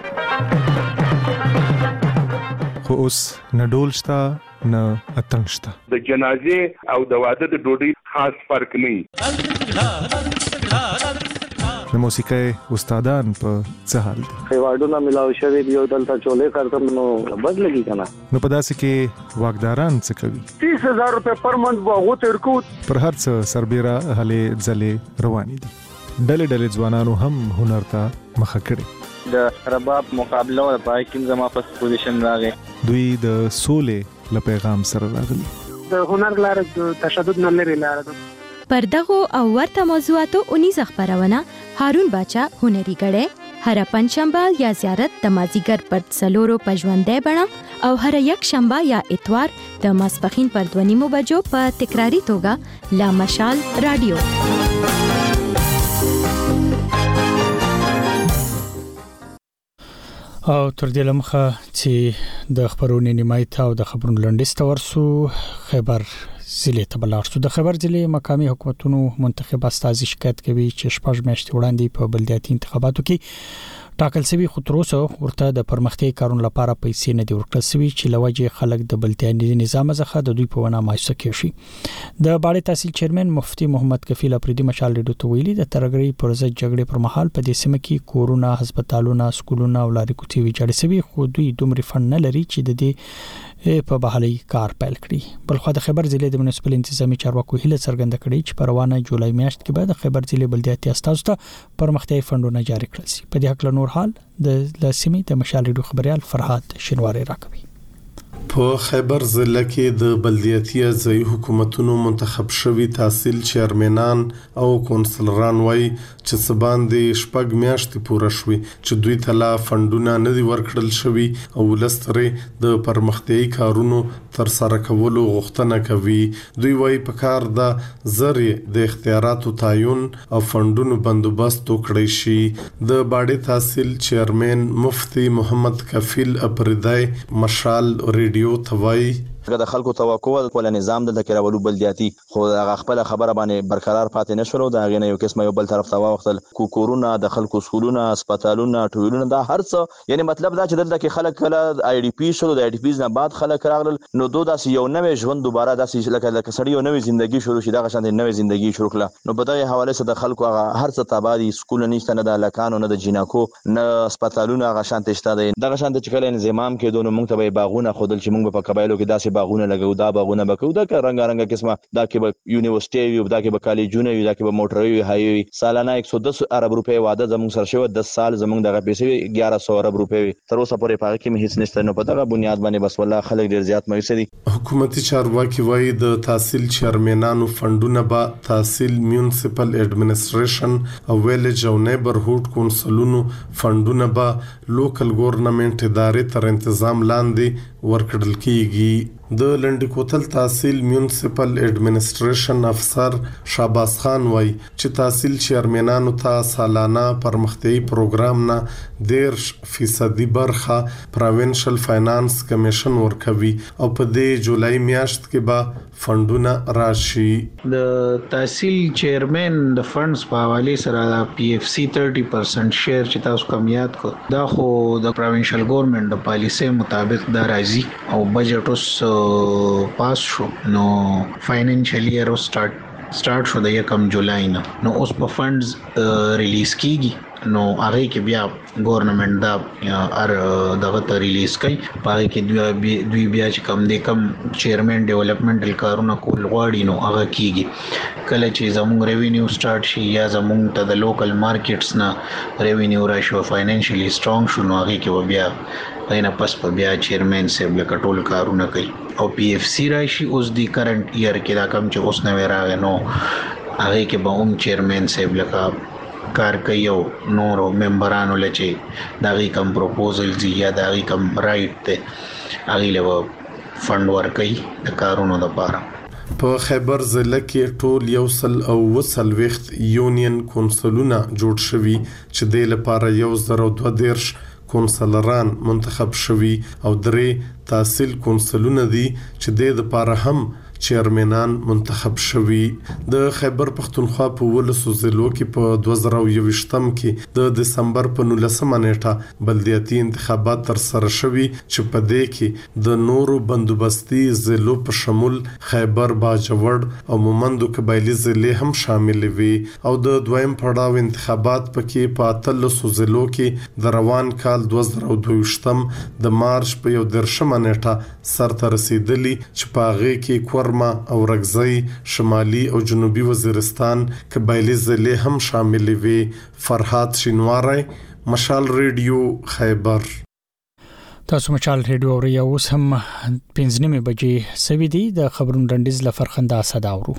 S7: خو اوس نه ډول شته نه اتڼ شته.
S8: د جنازې او د واده د ډوډۍ خاص فرق نه.
S7: د موسیقۍ استادان په څه حال دي؟
S12: خیواډونه ملاو شوی دی او دلته چولې کارتم نو بد لګي کنه.
S7: نو په داسې کې واګداران څه کوي؟
S6: تیس هزار روپے پر منت وغو تر کو
S7: پر هر څه سربېره هلې ځلې روانې دي. ډلې ډلې ځوانانو هم هنر ته مخه کړې.
S10: د رباب مقابله او پای کې زما په پوزیشن راغی.
S7: دوی د سولې له پیغام سره راغلي.
S3: د هنر لاره د تشدد نه لري لاره ده.
S2: پر دغه او ورته موضوعاتو اونیزه خبرونه هارون باچا هنري غړې هر پنځشنبه یا زیارت د مازیګر پر څلورو پژوندې بڼه او هر یک شنبه یا اتوار د ماسپخین پر دوه نیمو بجو په تکراری توګه لا مشال رادیو.
S1: او تر دې لمخه چې د خبرونې نیمایت او د خبرونو لنډیسته ورسو خبر ضلع ته بلارسو. د خبر ضلع مقامی حکومتونو منتخب استازي شکایت کوي چې شپږ میاشتې وړاندې په بلدیاتي انتخاباتو کې ټاکل شوی خطروسه ورته د پرمختګ کارون لپاره پیسې نه دی ورکړل شوی چې لوجه خلک د بلدیاتي نظام څخه د دوی په ونه مایوسه کیږي. د باړې تحصیل چیرمن مفتي محمد کفیل اپریدي مشال ریډیو ته ویلي د ترګری پرځ جګړې پر مهال په دې سیمه کې کورونه، هسپتالونه، سکولونه او لارې کوڅې ویجاړې شوی خو دوی دومره فند نه لري چې د دې په بحالي کار پیل کړي. بلخو د خبر ضلع د منسپل انتظامی چارواکو هله څرګنده کړي چې په روانه جولای میاشت کې به د خبر ضلع بلدیاتي استازو ته پرمختیايي فندونه جاری کړل شي. په دې حق له نور حال د لاسمي د مشال ریډیو خبريال فرحات شنواری راکوي.
S11: په خیبر ضلع کې د بلدیاتي ځای حکومتونو منتخب شوي تحصیل چیرمنان او کونسلران وای چې سباندې شپږ میاشتې پوره شوي چې دوی ته لا فندونه نه دي ورکړل شوي او لسترې د پرمختیايي کارونو تر سره کولو غوښتنه کوي. دوی وای په کار د زرې د اختیاراتو تعین او فندونو بندوبست وکړي شي. د باړې تحصیل چیرمن مفتي محمد کفیل اپریدای مشال ریډیو توای
S13: د خلکو توقع ول نظام د تکرارولو بلدیاتي خو هغه خپل خبره باندې برقرار پاتې نشول. دا غینه یو قسمه یو بل طرف ته واختل کوکورونه د خلکو سکولونه، هسپتالونه، ټولونه دا هرڅه یعنی مطلب دا چې دلته کې خلک کله آی ډی پی شو، د آی ډی پیز نه بعد خلک راغلل نو دوه داسې یو نوې ژوند دوباره داسې لکه لکه سړی یو نوې ژوندۍ شروع شي، دا غشان د نوې ژوندۍ شروع کړه. نو په دغه حواله سره د خلکو هغه هرڅه تابادي سکول نشته، نه د لکانو، نه د جیناکو، نه هسپتالونه غشان تشته دي. دا غشان د چکل انضمام کې دونو موږ ته باغونه خودل چې موږ په قبایلو کې داسې باغونه لګو، دا باغونه بکو دا رنگ رنگ قسمه دا کې به یونیورسيټي وي، دا کې به کالجونه وي، دا کې به موټر وي، هاي سالانه یک سو دس ارب روپے وعده زموږ سره شوی دس سال زموږ دغه پیسې اګیارہ سو ارب روپے وي. تر اوسه پورې پاره کې هیڅ نشته. نو په دغه بنیاد باندې بس والله خلک ډیر زیات مایوس دي.
S11: حکومتي چارواکي وایي د تحصیل چیرمنانو فندونه به تحصیل میونسپل ایڈمنسټریشن او ویلج او نیبرهود کونسلونو فندونه به لوکل ګورنمنت ادارې تر تنظیم لاندې ورکړل کیږي. د لنډی کوتل تحصیل میونسپل ایڈمنسټریشن افسر شاباس خان وای چې تحصیل چیرمنانو ته سالانه پرمختیايي پروګرام نه ډیر فیصدي برخه پروینشل فاینانس کمیشن ورکوي او په دې جولای میاشت کې به فندونه راشي.
S14: د تحصیل چیرمن د فندز په حواله سره پی اف سی تیس پرسنٹ شیر چې تاسو کوم یاد کو دا خو د پروینشل ګورنمنت د پالیسي مطابق دا راځي او بجټ اوس پاس شو. نو فاینانشل ایئر او سٹارټ سٹارټ شو د یکم جولای نه. نو اوس په فندز ریلیز کیږي نو هغه کې بیا ګورنمنت دا ار دغه ته ریلیز کوي. هغه کې دوی دوی بیا چې کم دي کم چیرمن ډیولپمنټل کارونه کول غواړي نو هغه کیږي. کله چې زموږ ریوینیو سٹارټ شي یا زموږ ته د لوکل مارکیټس نه ریوینیو راشي فاینانشلی سترونګ شو نو هغه کې بیا غینه پس په بیا چیرمن سیب لکه ټول کارونه کوي. او پی اف سی راشي اوس دی کرنٹ ایئر کې دا کم چې اوس نه راغی نو هغه کې به هم چیرمن سیب لکه کار کوي او نور ممبرانو لچې دا غي کم پروپوزلز یا دا غي کم رائټ ته هغه له فند ورکړي د کارونو لپاره.
S11: په خیبر ضلع کې ټول یو سل او وسل وخت یونین کونسلونه جوړ شوي چې د لپاره یو زر او دوه دیرش کونسلران منتخب شوي او درې تحصیل کونسلونه دي چې د لپاره هم چیرمنان منتخب شوي. د خیبر پختونخوا په ولسو ضلعو کې په دوه زره یوویشتم کې د دسمبر په نولسمه نیټه بلدیاتي انتخابات تر سره شوي چې په دې کې د نورو بندوبستي ضلعو په شمول خیبر، باجوړ او مومندو قبایلی ضلع هم شامل وي او د دویم پړاو انتخابات پکې په اتلسو ضلعو کې د روان کال دوه زره دوهویشتم د مارچ په یو دیرشمه نیټه سرته رسیدلی چې په هغه کې کور برما او رګزی شمالي او جنوبي وزیرستان قبایلی ضلع هم شامل وي. فرحات شینواری، مشال ریډیو خیبر.
S1: تاسو مشال ریډیو اورئ. اوس هم پنځه نیمه بجې سوي دي. د خبرونو ډنډیز لفرخنده صدا اورو.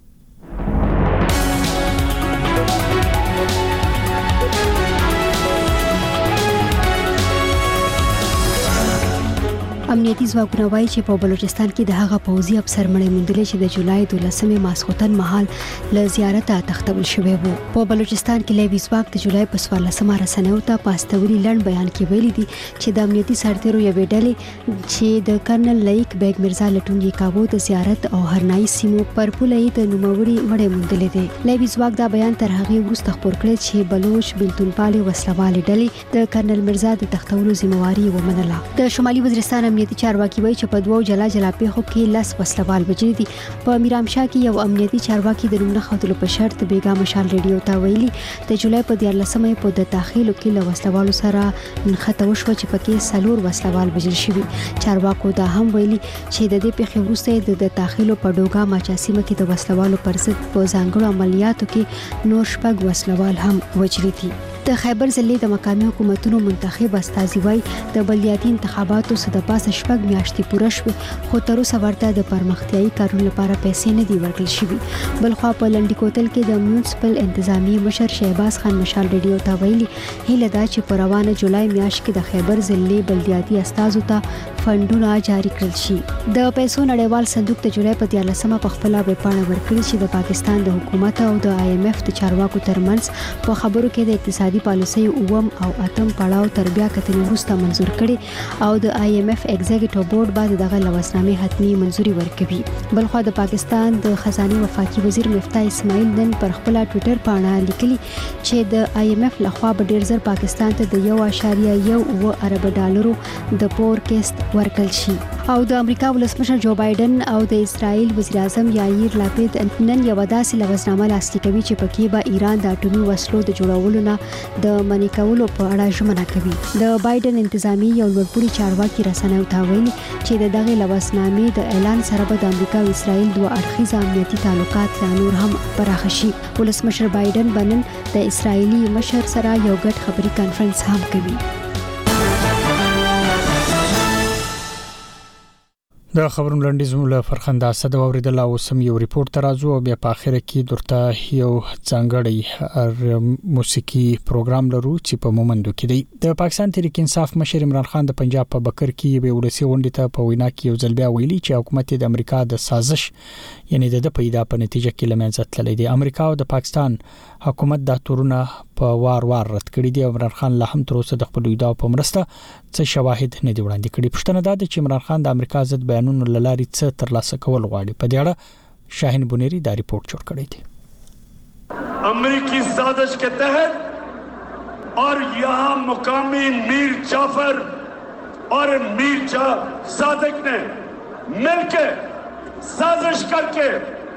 S4: امنیتي ځواکونه وایي چې په بلوچستان کې د هغه پوځي افسر مړی موندل چې د جولای دولسمې ماسخوتن مهال له زیارته تختول شوی وو. په بلوچستان کې لیوي ځواک د جولای په څوارلسمه رسنیو ته پاستوري لړ بیان کې ویلي دي چې د امنیتي سرتیرو یوې ډلې چې د کرنل لیک بیگ مرزا لټون یې کاوه د زیارت او هرناي سیمو پر پوله یې د نوموړي مړی موندل دي. لیوي ځواک دا بیان تر هغه وروسته خبر کړی چې بلوچ بلتونپالي وسلوال ډلې د کرنل مرزا د تختولو ذمہواری ومنله. د شمالي وزیرستان امنیتي چارواکي وایي چې په دوو جلا جلا پیښو کې لس وسلوال وژل دي. په میرامشاه کې یو امنیتي چارواکي د نوم نه ښودلو په شرط بیګا مشال ریډیو ته ویلي د جولای په دیارلسمه په د داخلو کې له وسلوالو سره نښته وشوه چې پکې څلور وسلوال وژل شوي. چارواکو دا هم ویلي چې د دې پیښې وروسته د داخلو په ډوګا ماچاسیمه کې د وسلوالو پر ضد په ځانګړو عملیاتو کې نور شپږ وسلوال هم وژل دي. د خیبر ضلع د مقامي حکومتونو منتخب استازي وایي د بلدیاتي انتخاباتو څخه د پاسه شپږ میاشتې پوره شوې خو تر اوسه ورته د پرمختیايي کارونو لپاره پیسې نه دي ورکړل شوې. بلخوا په لنډي کوتل کې د میونسپل انتظامی مشر شهباز خان مشال ریډیو ته ویلي هیله ده چې په روانه جولای میاشت کې د خیبر ضلع بلدیاتي استازو ته فندونه جاری کړل شي. د پیسو نړیوال صندوق د جولای په دیارلسمه په خپل ویبپاڼه ورکړي چې د پاکستان د حکومت او د آی ایم ایف د چارواکو ترمنځ په خبرو کې د اقتصادي پالیسي اوم او اتم پړاو تر بیا کتنې وروسته منزور کړي او د آی ایم ایف ایگزیکټیو بورډ باندې دغه لوسنامې حتمی منزوري ورکوي. بلخوا د پاکستان د خزانه وفاقي وزیر مفتاح اسماعیل نن پر خپل ټوئیټر باندې لیکلي چې د آی ایم ایف لخوا به ډیر زر پاکستان ته د یو اشاریه یو اوه ارب ډالرو د پور کیست ورکړل شي. او د امریکا ولسمشر جو بایدن او د اسرائیل وزیر اعظم یایر لاپید نن یو داسې لوسنامه لاسلیک کوي چې پکې به ایران د اټومي وسلو د جوړولو نه د منې کولو په اړه ژمنه کوي. د بایدن انتظامی یو لوړپوړي چارواکي رسنیو ته ویلي چې د دغه لوسنامې د اعلان سره به د امریکا او اسرائیل دوه اړخیز امنیتي تعلقات لا نور هم پراخ شي. ولسمشر بایدن بنن د اسرائیلي مشر سره یو ګډ خبري کانفرنس هم کوي.
S1: د خبرونو لنډیز مولا فرخنده صدا اوریدل او سم یو ریپورت ترازو او بیا په اخر کې درته یو ځانګړی موسیقي پروګرام لرو چې په مومندو کې دی. د پاکستان تحریک انصاف مشر عمران خان د پنجاب په بکر کې به ولسی غونډه ته په وینا کې یو ځل بیا ویلي چې حکومت د امریکا د سازش یعنی د پیدا په نتیجه کې لمنځه تللی دی. امریکا او د پاکستان حکومت د تورونه په وار وار رد کړی دی. عمران خان لا هم تر اوسه د خپل ایدا په مرسته څه شواهد نه دی وړاندې کړي. پښتنه دا چې عمران خان د امریکا ضد بیانونو لاري څه ترلاسه کول غواړي. په دې اړه شاهین بنيري دا ریپورت جوړ کړی دی.
S5: امریکی سازش کے تحت اور یہاں مقامی میر جعفر اور میر جا صادق نے مل کے سازش کر کے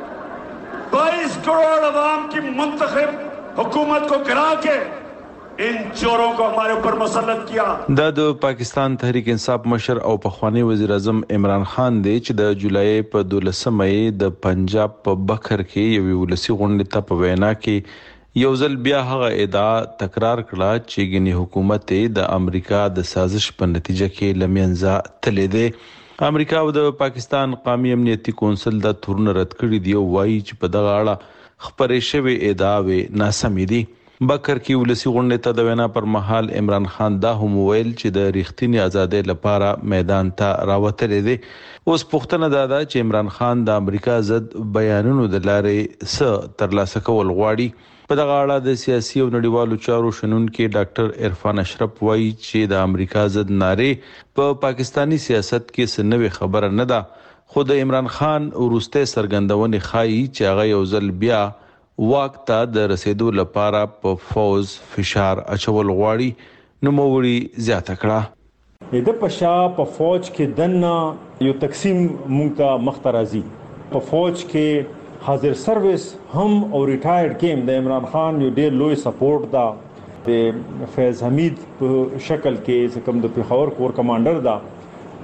S5: بائیس کروڑ عوام کی منتخب حکومت کو گرا کے ان چوروں کو ہمارے اوپر مسلط کیا.
S15: د د پاکستان تحریک انصاف مشر او پخوانی وزیر اعظم عمران خان دی چې د جولای په دولسمه د پنجاب په بکر کې یو ولسی غونډه ته په وینا کې یو ځل بیا هغه ادعا تکرار کړه چې ګنی حکومت د امریکا د سازش په نتیجه کې لمنځه تللی دی. امریکا او د پاکستان قومي امنیتي کونسل د تورن رد کړی دی او وایي چې په دغه اړه خبرې شوې ادعاوې ناسمې دي. بکر کې ولسی غونډه ته د وینا پر مهال عمران خان دا هم ویل چې د ریښتینی ازادۍ لپاره میدان ته راوتلی دی. اوس پوښتنه دا ده چې عمران خان د امریکا ضد بیانونو د لارې څه ترلاسه کول غواړي. په دغه اړه د سیاسي او نړیوالو چارو شنونکي ډاکټر عرفان اشرف وایي چې د امریکا ضد نارې په پاکستانی سیاست کې څه نوې خبره نه ده. خو د عمران خان ورسته سرګندونې ښایي چې هغه یو ځل بیا واک ته د رسیدو لپاره په فوز فشار اچول غواړي. نو موري زیاته کړه
S16: د پشا په فوج کې دنه یو تقسیم مونږ ته مخترازي په فوج کې حاضر سروس هم او ریټایرډ کېم د عمران خان یو ډېر لوی سپورټ دا د فیض حمید په شکل کې کوم د پیښور کور کمانډر دا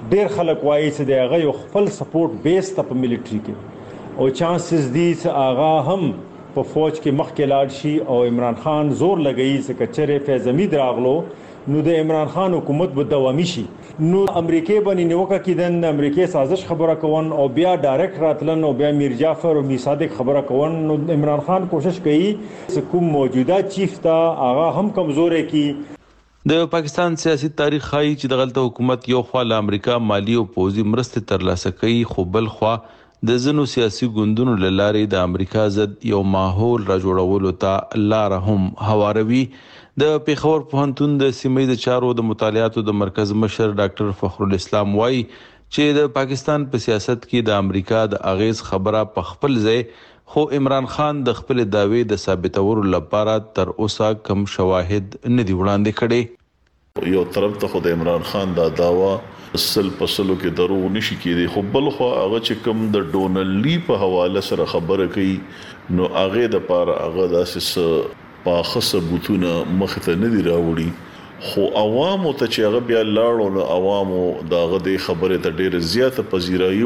S16: ډیر خلک وایي چې د هغه یو خپل سپورټ بیس ته په ملټري کې او چانسز دي چې هغه هم په فوج کې مخکې لاړ شي او عمران خان زور لګوي چې کچره فیض حمید راغلو نو د عمران خان حکومت به دوامي شي نو امریکای باندې نیوکه کیدن امریکای سازش خبره کوون او بیا ډایرکټ راتلن او بیا میر جعفر او میر صادق خبره کوون نو عمران خان کوشش کوي چې کوم موجوده چیف تا هغه هم کمزوري کی
S15: د پاکستان سیاسي تاریخ خایي چې د غلطه حکومت یو خوا له امریکا مالی او پوځي مرستې ترلاسه کوي خو بل خوا د زنو سیاسي ګوندونو لارې د امریکا ضد یو ماحول را جوړولو ته لار هم هواروي د پیښور پوهنتون د سیمې د چارو د مطالعاتو د مرکز مشر ډاکټر فخر الاسلام وایي چې د پاکستان په سیاست کې د امریکا د اغیز خبره په خپل ځای خو عمران خان د خپل داوی د ثابتولو لپاره تر اوسه کم شواهد نه دی وړاندې کړي
S17: یو طرف ته خو د عمران خان دا داوا سل پسلو کې درو نشي کېدی خو بل خو هغه چې کوم د ډونلډ لی په حواله سره خبره کوي نو هغه د پاره هغه داسې پاخه ثبوتونه مخ ته نه دی راوړي خو عوامو ته چې هغه بیا لاړو نو عوامو داغه د خبره ته ډېر زیاته پذیرایي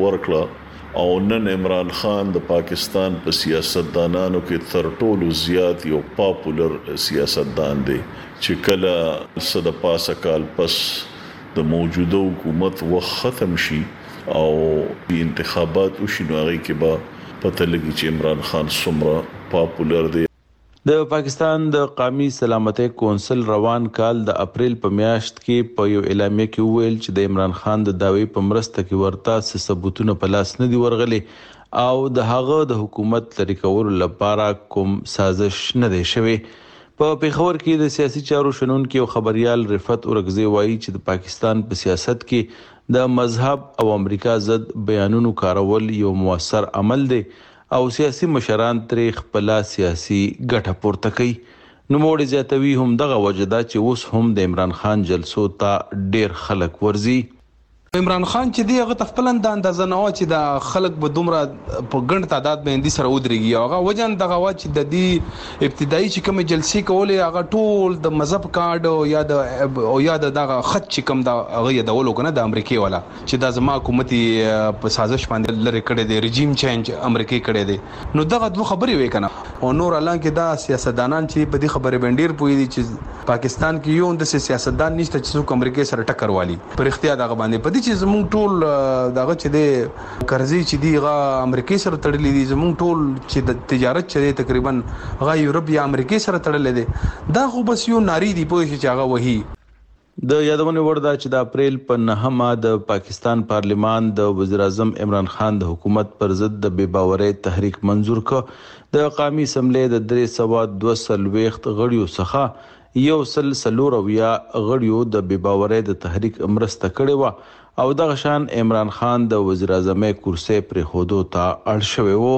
S17: ورکړه او نن عمران خان د پاکستان په سیاستدانانو کې تر ټولو زیات یو پاپولر سیاستدان دی چې کله صد پاسه کال پس د موجوده حکومت وخت ختم شي او انتخابات وشي نو هغه کې به پته لګي چې عمران خان څومره پاپولر دی
S15: د پاکستان د قومي سلامتۍ کونسل روان کال د اپریل په میاشت کې په یو اعلامیه کې ویل چې د عمران خان د داوی په مرسته کې ورته ثبوتونه په لاس نه دی ورغلي او د هغه د حکومت لري کولو لپاره کوم سازش نه دی شوی په پیښور کې د سیاسي چارو شنونکو او خبريال رفعت اورغزي وایي چې د پاکستان په سیاست کې د مذهب او امریکا ضد بیانونو کارول یو موثر عمل دی او سیاسي مشران ترې خپل سیاسي ګټه پورته کوي نو موږ زیاتوي هم دغه وجدا چې اوس هم د عمران خان جلسو ته ډیر خلک ورزي
S18: عمران خان چې دی هغه تخپلن د اندازه نه و چې د خلک به دومره په ګڼ تعداد باندې سره ودرېږي هغه وجن دغه و چې د دې ابتدایي چې کوم جلسې کولې هغه ټول د مذهب کارت او یا د او یا دغه خط چې کوم د هغه یادولو کنه د امریکای والا چې د زما حکومت په سازش باندې لری کړی دی رژیم چینج امریکای کړی دی نو دغه دوه خبرې وې کنه او نور الان کې دا سیاستدانان چې په دې خبرې باندې پوي دي چې پاکستان کې یو د سیاستدان نشته چې څوک امریکای سره ټکر والی پر اختیار دغه باندې چې زموږ ټول دغه چې د قرضې چې دیغه امریکای سره تړلې دي زموږ ټول چې د تجارت چې تقریبا هغه یورپ یا امریکای سره تړلې دي دا خو بس یو ناری دی په چې هغه وਹੀ
S15: د یادونه وردا چې د اپریل په نهمه د پاکستان پارلیمان د وزیر اعظم عمران خان د حکومت پر ضد د بے باورۍ تحریک منزور کړ د قومي اسمبلی د درې سوه دوه څلوېښت غړیو څخه یو سل سلور او یا غړیو د بے باورۍ د تحریک مرسته کړې و او دغه شان عمران خان د وزیر اعظم کرسي پر خودو ته اړ شوی وو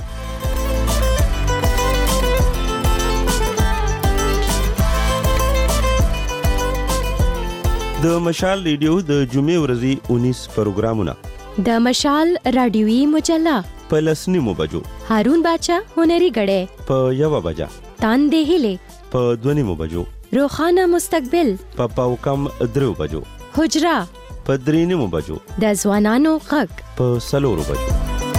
S19: د مشال ریډیو د جمعې ورځې انیس پروګرامونه
S2: د مشال رادیوي مجله
S19: په لسنیمو بجو
S2: هارون باچا هنري غړې
S19: په یو بجا
S2: تاندې هله
S19: په دونیمو بجو
S2: روخانه مستقبل
S19: په پاو کم درو بجو
S2: حجرا
S19: په درینمو بجو
S2: د ځوانانو غږ
S19: په سلورو بجو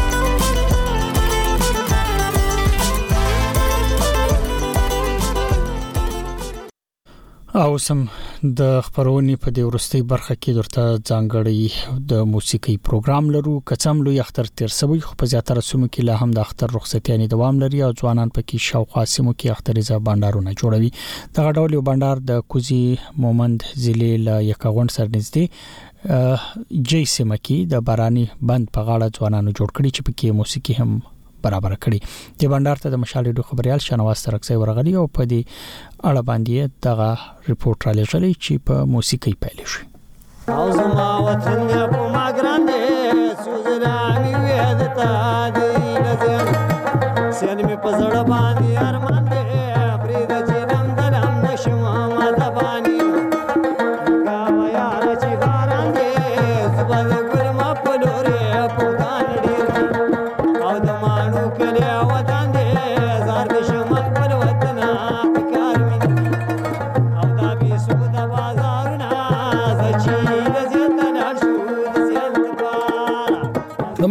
S1: او سم د خبرونې په دې ورستۍ برخه کې درته ځانګړی د موسیقي پروګرام لرو کڅم لوی اختر تیر سوي خو په زیاتره سیمو کې لا هم د اختر رخصتیانې دوام لري او ځوانان پکې شاوخوا سیمو کې اختریزه بانډارونه جوړوي دغه ډول یو بانډار د کوزي مومند ضلع له یکاغون سر نږدې جې سیمه کې د باراني بند په غاړه ځوانانو جوړ کړي چې پکې موسیقي هم برابر کړي د بانډار ته د مشال ډو خبريال شنواز ترکسي ورغلي او په دې اړه باندې دغه ریپورت را لېږلی چې په موسیقي پیل شي او زما وطن په ما ګرانده سوزرامي وې د تا دی لږ سین می په زړه باندې ارمان دې فرید چې نم دلم نشم ما د باندې کا یار چې باران دې زبر ګل ما په لورې په ګان دې او د مانو کله وطن دې زار دې شم خپل وطن پکار می او دا بي سود بازارونه زچې د زیات نشو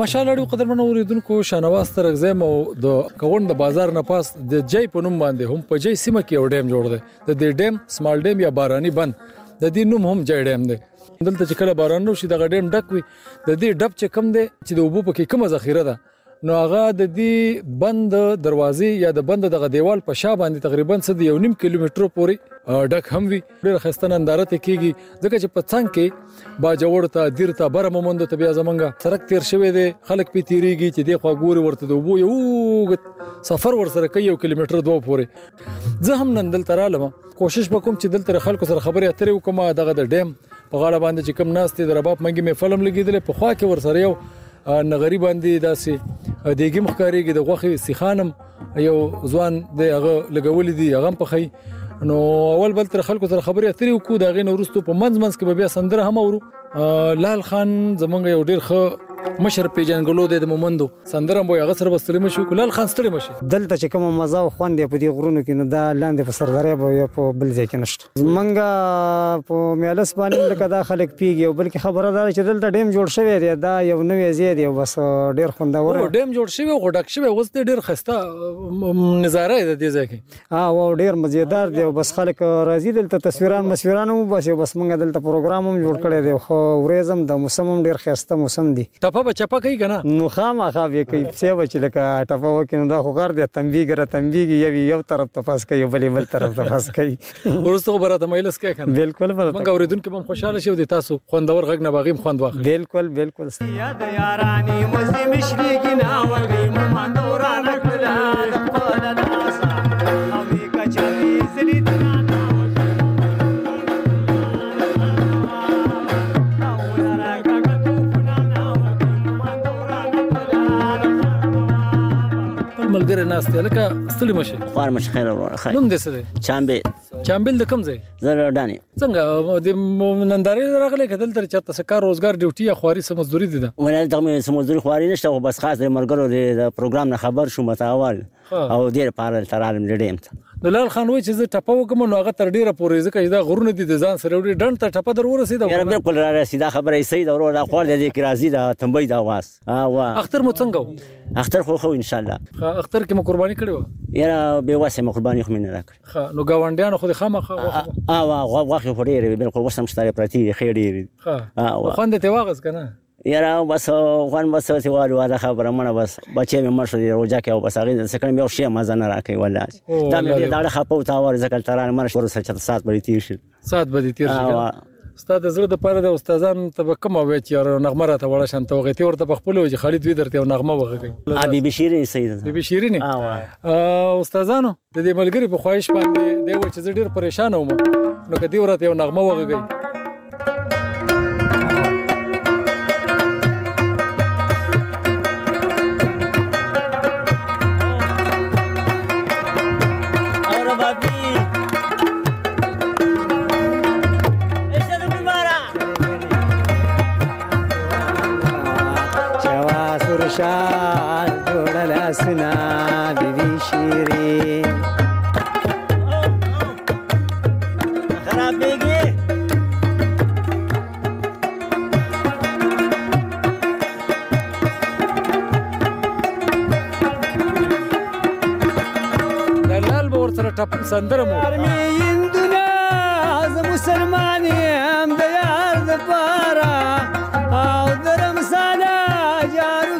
S20: ماشاءالله ډېر قدرمن اوریدونکو شانواز ترغزم او د کوون د بازار نه پاس د جای په نوم باندې هم په جای سیمه کې یو ډیم جوړ دی د دې ډیم سمال ډیم یا باراني بند د دې نوم هم جای ډیم دی دلته چې کله باران وشي دغه ډیم ډک وي د دې ډب چې کم دی چې د اوبو پکې کومه ذخیره ده نو هغه د دې بند دروازې یا د بند دغه دیوال په شا باندې تقریبا څه یو نیم کیلومتر پورې ډک هم وي ډېر ښایسته ننداره ته کېږي ځکه چې په څنګ کې باجوړ ته دیر ته بره مومندو ته بیا زمونږ سړک تیر شوی دی خلک پې تېرېږي چې دې خوا ګوري ورته د اوبو یو سفر ورسره کوي یو کیلومتر دوه پورې زه هم نن دلته رالم کوشش وکوم چې دلته خلکو سره خبرې اترې وکړم دغه د ډیم په غاړه باندې چې کوم ناست دی د رباب منګي مې فلم لګېدلی په خوا کې ورسره یو نغری باندې داسې دیګي مخکاريږي د غوخي سیخانم یو ځوان د هغه لګولې دي هغه په خي نو اول بل تر خلکو سره خبرې اترې وکړو دا غي نو ورستو په منځ منځ کې بیا سندره هم ورو لال خان زمونږ یو ډیر ښه مشر پیجنګلو د مومندو سندره مو هغه سره بستلې مشو کولال خان ستړي مشي
S21: دلته چې کوم مزه او خوند په دې غرونو کې نو دا لاندې په سرداري به په بل ځای کې نشته منګه په میالس باندې لکه دا خلک پیږي او بلکې خبره ده چې دلته ډیم جوړ شوی دی دا یو نوې ځای دی بس ډیر خوندور
S20: ډیم جوړ شوی او ډک شوی اوس ډیر خسته نظاره ده دې ځای کې
S21: ها او ډیر مزیدار دی بس خلک راځي دلته تصویران مسویران بس بس منګه دلته پروګرام هم جوړ کړی دی خو ورېزم د موسم هم ډیر خسته موسم دی
S20: ټپه بچپه کوي کنه
S21: نو خامخا به کوي څه بچ لکه ټپه وکینو دا خو کار دی تنبیګره تنبیګ یو یو طرف ته پاس کوي بلې بل طرف ته پاس کوي
S20: ورسته برته مایلس کې کنه
S21: بالکل برته
S20: منګه اوریدونکو هم خوشاله شو دي تاسو خوندور غږ نه باغیم خوند واخلي
S21: بالکل بالکل
S22: یاد یارانی مزي مشري کنا وږي مندوران کړه خپل ناس او دې کچري زلي
S20: ملګری ناشته لکه ستړي مشه
S23: خوار مشه خیر ورخه
S20: نوم دې څه دی
S23: چامبې
S20: چامبل د کوم ځای
S23: زره دانی
S20: څنګه د نندارې راغلی کدل تر چاته سکار روزګار ډیوټي یا خواري سمزدوري دي ده
S23: ولې دغه سمزدوري خواري نشته خو بس خاص د مرګرو د پروګرام نه خبر شو متاول او ډیر پاره ترالم لډیم
S20: د لال خان وای چې زه ټپه وکم نو هغه تر ډیره پورې ځکه دا غرونه دي د ځان سره وړي ډنډ ته ټپه در ورسېده
S23: یاره بالکل را رسیدا خبره یې صحیح دا ورو دا خور دې کې راځي دا تنبي دا واس ها وا
S20: اختر مو څنګه
S23: اختر خو خو ان شاء الله
S20: ها اختر کې مو قرباني کړې و
S23: یاره به واسه مو قرباني خو مینه راکړه
S20: ها نو گاونډیانو خو د خامخ
S23: ها وا واخه خو ډیره بالکل وسم ستاره پرتی خیر ډیره
S20: ها خوند ته واغس کنه
S23: یاره بس خوان بس سی واره واده خبره مړه بس بچې مې مرشه دی روجا کې او بس هغه سکه مې شی مزه نه راکې والله دا مې دا خپو تا ور زکل تران مرشه ورسره چې سات بری تیر شي
S20: سات بری تیر شي استاد زړه د پاره د استادان ته کوم وې چې یاره نغمه راته وړه شان ته وغه ورته بخپل وې خالد وی درته نغمه وغه
S23: ابي بشيري سید
S20: بي بشيري اه استادانو د دې ملګری په خواهش باندې دی و چې ډیر پریشان وم نو کدی ورته نغمه وغه
S21: شال جوړل اسنا بيبي شيرين
S23: خرابېږي
S20: دلال به ورسره ټپ سندره مو
S21: هندونه از مسلمان هم د یار د پاره او درم ساده جارو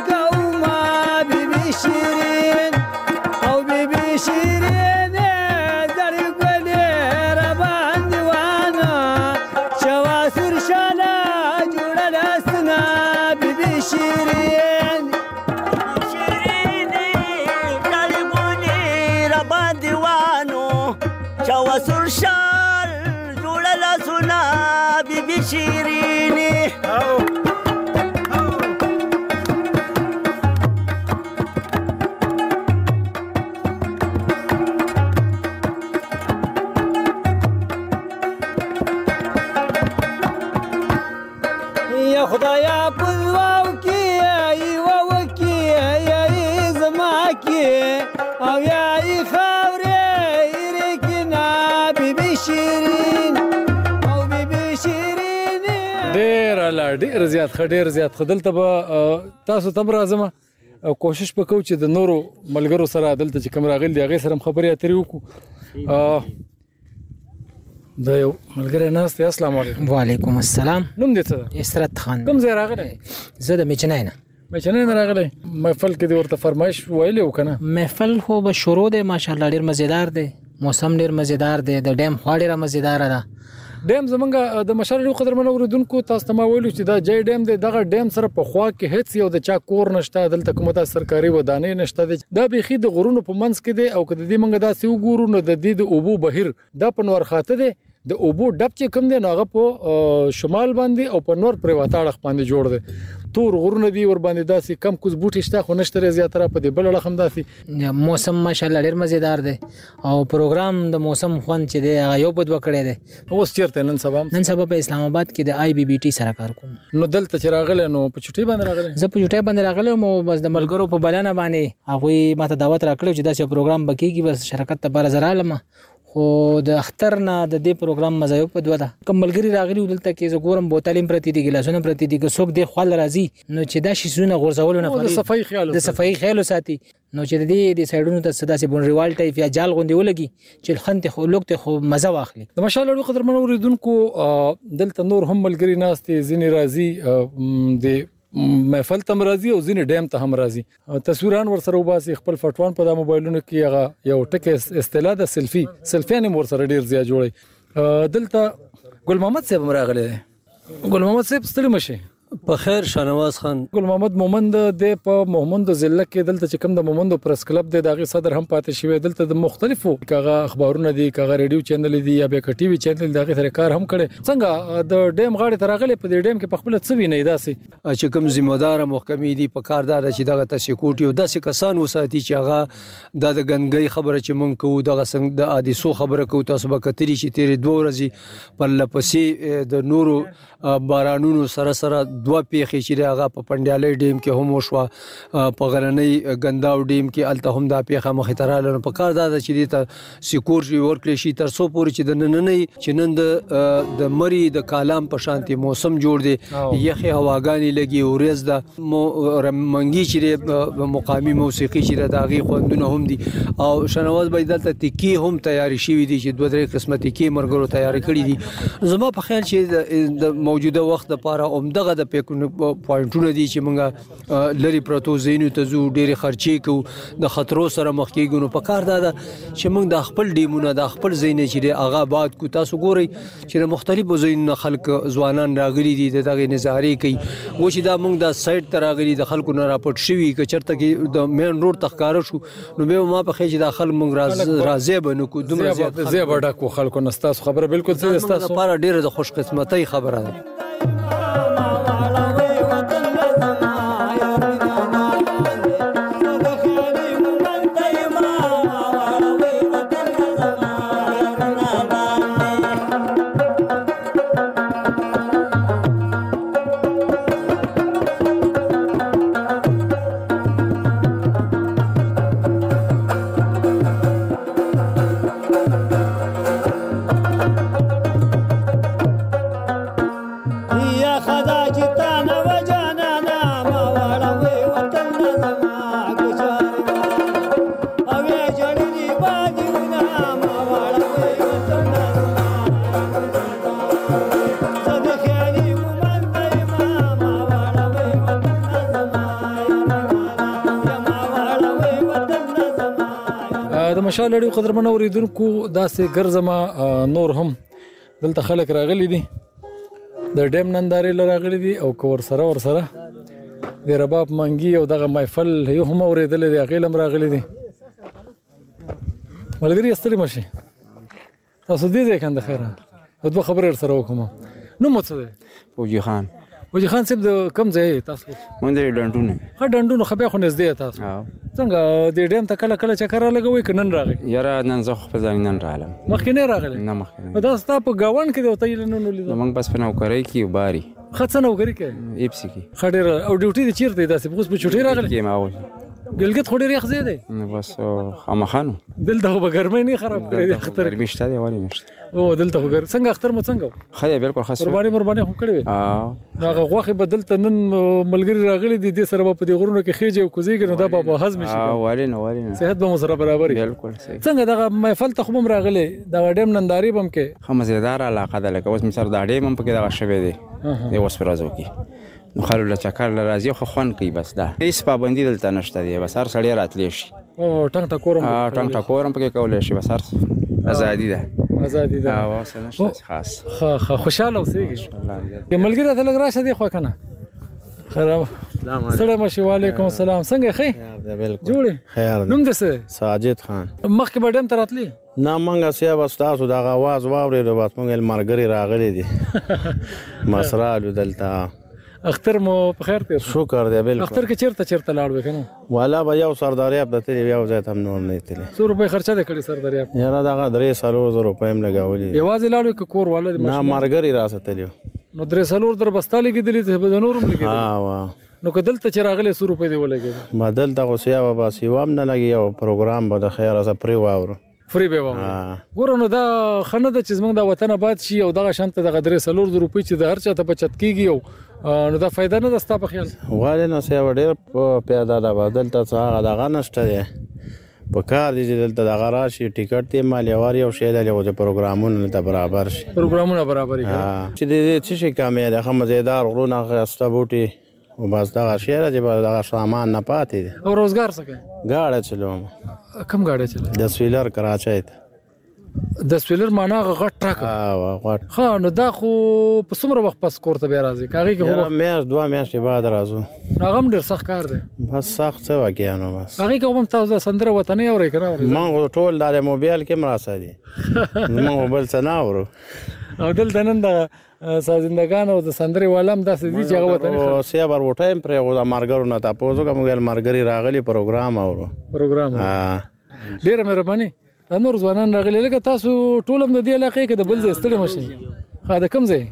S21: شیرین او بی بی شیرین در گلی ربان دیوانا شوا سر شالا جوڑا لسنا بی بی شیرین
S23: شیرین در گلی ربان دیوانو شوا سر شال جوڑا لسنا بی بی شیرین
S21: خدایا پزواو کی ایو وکی ای زما کی او یا ای خاورې ریکنا بی بی شیرین او بی بی شیرین
S20: ډیر لا ډېر زیات ښه ډېر زیات ښه دلته به تاسو ته به راځم او کوشش به کوو چې د نورو ملګرو سره دلته چې کوم راغلي دي هغې سره هم خبرې اترې وکړو. د یو ملګری ناست دی. السلام علیکم.
S8: وعلیکم السلام.
S20: نوم دې څه ده؟
S8: اسرت خان.
S20: کوم ځای راغلی؟
S8: زه د میچنای نه.
S20: میچنای نه راغلی. محفل کې دې ورته فرمایش ویلی و که نه؟
S8: محفل خو به شروع دی ماشاءالله ډېر مزیدار دی، موسم ډېر مزیدار دی، د ډیم خوا ډېره مزیداره ده.
S20: ډیم زمونږ د مشال ریډیو قدرمنو اورېدونکو تاسو ته ما ویلو چې دا جای ډیم دی. دغه ډیم سره په خوا کې هیڅ یو د چا کور نشته، دلته کومه داسې سرکاري ودانۍ نشته دی. دا بیخي د غرونو په منځ کې دی او که د دې موږ داسې وګورو نو د دې د اوبو بهیر دا په نورخاته دی. د اوبو ډب چې کوم دی نو هغه په شمال باندې او په نور پرې واټاړه باندې جوړ دی. تور غرونه دي ور باندې داسې کم کوز بوټي شته خو نشته زیاتره په دې بل اړخ هم داسې.
S8: موسم ماشاءالله ډېر مزیدار دی او پروګرام د موسم خوند چې دی هغه یو بد وکړی دی.
S20: اوس چیرته نن سبا؟
S8: نن سبا په اسلام آباد کې د آی بی بی ټي سره کار کوم.
S20: نو دلته چې راغلی نو په چوټۍ باندې راغلی؟
S8: زه په چوټۍ باندې راغلی وم او بس د ملګرو په بلنه باندې هغوی ماته دعوت راکړی چې داسې پروګرام به کېږي، بس شرکت لپاره زه رالم. خو د اختر نه د دې پروګرام مزه یو په دوه ده. کوم ملګري راغلي دلته کې زه ګورم بوتلې هم پرتې دي، ګیلاسونه پرتې دي، که څوک دې خوا راځي نو چې دا شیزونه غورځولو نه
S20: د صفایي خیال
S8: د صفایي خیال ساتي نو چې د دې د سایډونو ته داسې بونډریوال ټایپ یا جال غوندې ولګي چې خنت خو لوګ ته خو مزه واخلي.
S20: د مشال ریډیو قدرمنو اورېدونکو دلته نور هم ملګري ناست دي، ځینې راځي د محفل ته هم راځي او ځینې ډیم ته هم راځي. تصویران ورسره وباسي، خپل فټوان په دا موبایلونو کې هغه یو ټکی اصطلاح ده سلفي سلفیان هم ورسره ډېر زیات جوړوي. دلته ګل محمد صاحب هم راغلی دی. ګل محمد صاحب ستړي مه شئ.
S9: په خیر شاهنواز خان.
S20: ګل محمد مومند دی په مومند ضلع کې دلته چې کوم د مومند پریس کلب دی د هغې صدر هم پاتې شوی. دلته د مختلفو کاغه اخبارونه دي، کاغه ریډیو چینل دي یا بیا ټي وي چینل د هغې سره کار هم کړی. څنګه د ډیم غاړې ته راغلی په دې ډیم کې په خپله څه وینئ داسې
S9: چې کوم ذمهداره محکمې دي په کار دا ده چې دغه ته سکیورټي او داسې کسان وساتي چې هغه دا د ګنګۍ خبره چې موږ کوو دغه څنګه د حادثو خبره کوو. تاسو به کتلي چې تېرې دوه ورځې پرله پسې د نورو بارانونو سره سره دوه پیښې چې هغه په پنډیالۍ ډیم کې هم وشوه، په غرنۍ ګنداو ډیم کې هلته هم دا پیښه مخې ته راغله. نو په کار دا ده چې دې ته سکیورټي ورکړی شي تر څو پورې چې د نننۍ چې نن د مري د کالام په شانتي موسم جوړ دی، یخې هواګانې لګي، ورځ د منګي چې مقامي موسیقي چې د هغې خوندونه هم دي او شاهنواز بھائی دلته تکې هم تیاری شوي دي چې دوه درې قسمه تکې مرګرو تیاری کړي دي. زما په خیال چې د موجوده وخت لپاره همدغه د پوینټونه دي چې موږ لري پرتو ځایونو ته ځو، ډېرې خرچې کوو، د خطرو سره مخ کېږو. نو په کار دا ده چې موږ د خپل ډیمونه د خپل ځایونه چې دی هغه آباد کړو. تاسو ګورئ چې د مختلفو ځایونو خلک ځوانان راغلي دي د دغې نظارې کوي. و چې دا موږ دا سایټ ته راغلي د خلکو نه راپورټ شوي که چېرته کې د مین روډ ته ښکاره شو نو بیا ما په ښیي چې دا خلک موږ راضي به نه کړو. دومره زیات
S20: زیه به ډک و خلکو نه. ستاسو خبره بالکل صحیح ده. ستاسو
S9: لپاره ډېره د خوش قسمتۍ خبره ده.
S20: مشال ریډیو قدرمنو اورېدونکو داسې ګرځمه نور هم دلته خلک راغلي دي، د ډیم نندارې له راغلي دي او که ورسره ورسره د رباب منګي او دغه محفل یو هم اورېدلی دی هغې له هم راغلي دي. ملګري ستړي مه شئ، تاسو دې ځای کنده خیره یو دوه خبرې ورسره وکړم. نوم مو څه دی؟
S12: فوجي خان.
S20: فوجي خان صاحب د کوم ځای تاسو؟
S12: مونږ د ډنډونو.
S20: ښه ډنډونو ښه بیا خو نږدې تاسو. څنګه دې ډیم ته کله کله چکر رالګوئ که نن راغی؟
S12: یاره نن زه خو خپل ځان نن راغلم.
S20: مخکې نه راغلی؟
S12: نه مخکې نه.
S20: دا ستا په ګاونډ کې دی او ته یې نن ولیدل؟
S12: موږ بس په نوکرۍ کې باري.
S20: ښه څه نوکري کوې؟
S12: ایپسي کې.
S20: ښه ډېره. او ډیوټي دې چېرته دی داسې اوس په چوټۍ راغلی؟
S12: کې ما اوس
S20: ګلګت خو ډېر یخ ځای دی
S12: بس خامخانو
S20: دلته خو به ګرمۍ نه خراب کړی دی اختر
S12: ګرمي شته دی ولې نشته
S20: او دلته خو ګر څنګه اختر مو څنګه
S12: ښه دی بالکل ښه
S20: قرباني مرباني خو کړې وې هغه غوښې به دلته نن ملګري راغلي دي دې سره به په دې غرونو کې خېجې او کوزېږي نو دا به به هضم شي
S12: ولې نه ولې نه
S20: صحت به مو سره برابر وي
S12: بالکل صحیح
S20: څنګه دغه محفل ته خو هم راغلی دغه ډیم نندارې به هم کې
S12: ښه مزېداره علاقه ده لکه اوس مثال دا ډیم هم پکې دغه شوی دی د اوس په ورځو کې نو خلک له چکر له راځي خو خوند کوي بس دا هېڅ پابندي دلته نشته دی بس هر سړی راتلی شي
S20: او ټنګ ټکور هم
S12: ټنګ ټکور هم پکې کولی شي بس هر ازادي ده
S20: ازادي ده
S12: او څه نشته خاص
S20: ښه ښه خوشحاله اوسېږي که ملګري ته لږ راشه دی خوا که نه خراب سلام ماشي وعلیکم السلام څنګه ښه جوړې
S6: خیر
S20: نوم دې څه
S6: ساجد خان
S20: مخکې به ډیم ته راتلې
S6: نه مونږ سیا بس تاسو دغه اواز واورېدو بس مونږ ملګري راغلي دي مسرالو دلته
S20: اختر مو په خیر تیر
S6: شکر دی بالکل
S20: اختر کې چیرته چیرته لاړ کنه
S6: والا به یو سرداریاب د تلې یو ځای ته هم نور نه تلې
S20: څو روپۍ خرچه دې کړې سرداریاب
S6: یاره دغه درې څلور زره روپۍ هم لګولې
S20: یوازې لاړو که کور والا
S6: نه ملګري راستلي
S20: نو درې څلور در بستا لګېدلې ته به د نور هم لګېدلې
S6: ها وا
S20: نو که دلته چې راغلې څو روپۍ دې ولګېدې
S6: ما دلته خو سیا به بس یو هم نه لګي یو پروګرام به د خیره زه پرې واورو
S20: فری به واورو ګوره نو دا ښه نه ده چې زموږ دا وطن آباد شي او دغه شان ته دغه درې څلور زره روپۍ چې د هر چا ته بچت کېږي او نو دا فایده نه ده ستا په خیال
S6: ولې نه سیا به ډېر پیاده ده به دلته څه هغه دغه نشته دی په کار دی چې دلته دغه راشي ټیکټ دی مالیوار یو شی دی چې پروګرامونه دلته برابر شي
S20: پروګرامونه برابر شي
S6: چې د څه شي کامې ده ښه مزېدار غرونه ښایسته بوټي او بس دغه شی دی چې دغه سامان نه پاتې دی
S20: او روزګار څه کوې
S6: ګاډی چلوم
S20: کوم ګاډی چلوې
S6: د سویلر کراچۍ ته
S20: د سویلر معنا هغه غټ ټرک
S6: غټ
S20: ښه نو دا خو په څومره وخت پس کور ته بیا راځې که هغې کې
S6: یاره میاشت دوه میاشتې بعد راځو
S20: هغه هم ډېر سخت کار دی
S6: بس سخت څه واقعیا نو بس
S20: هغې کې هم تاسو د سندره وطنۍ اورئ که نه اورئ
S6: ما خو ټول دا د موبایل کې هم راسه دي ما خو بل څه نه اورو
S20: او دلته نن د سازندګان او د سندرې والا هم داسې دي چې هغه وطني
S6: سیا بر وټایم پرېږدو د ملګرو نه تپوس وکړه موږ ویل ملګري راغلي پروګرام اورو
S20: پروګرام ډېره مهرباني دا نور ځوانان راغلي لکه تاسو ټول هم د دې علاقې کې د بل ځای ستړي مه شئ ښه د کوم ځای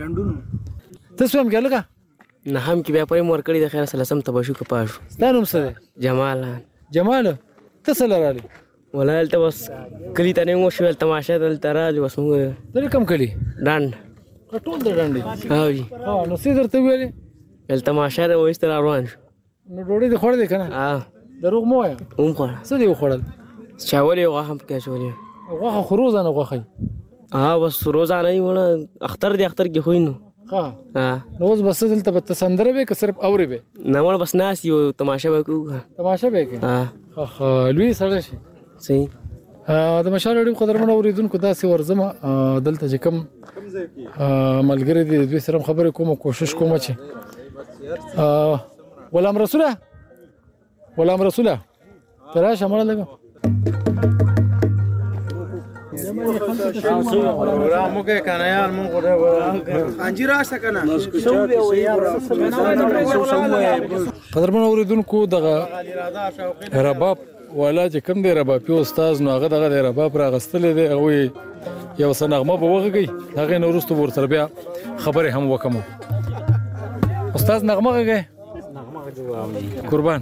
S20: تاسو هم کې لکه
S7: نه هم کې بیا پرې مور کړي د خیر سره سم تباشو که پاشو
S20: ستا نوم څه دی
S7: جمال
S20: جمال ته څه لرالې
S7: ولا دلته بس کلي ته نه مو شو تماشه دلته راځي بس موږ
S20: ته کوم کلي
S7: ډنډ
S20: ټول د ډنډې
S7: ها جی
S20: ها نو څه درته ویلې
S7: ول تماشه ده وایست را روان شو
S20: نو ډوډۍ دې خوړلې که نه
S7: ها
S20: دروغ مه وایه
S7: هم خوړه
S20: څه دې وخوړل
S7: چاولې غوښه هم پکې اچولې
S20: غوښه خو روزانه غوښه
S7: ها بس روزانه یې وړه اختر دې اختر کې خوینو
S20: ها ها نو اوس بس دلته به ته سندره به که صرف اورې به
S7: نه وړه بس ناست یو تماشه به کوو
S20: تماشه به کوې
S7: ها
S20: ښه لوی سړی شي
S7: صحیح
S20: د مشال اړیو قدرمن اوریدونکو داسې ورځم دلته چې کوم ملګری دي دوی سره خبرې کوم کوشش کوم چې غلام رسوله غلام رسوله تراشه مړه لګه
S6: پروګرام وکړه کنه یار مونږ خو انجی راشه کنه
S20: قدرمن اوریدونکو دغه رباب والا چې کوم دی ربابي استاد نو هغه دغه دی رباب راغستلی دی هغوی یو څه نغمه به وغږوي هغې نه وروسته به ورسره بیا خبرې هم وکړم استاد نغمه غږی قربان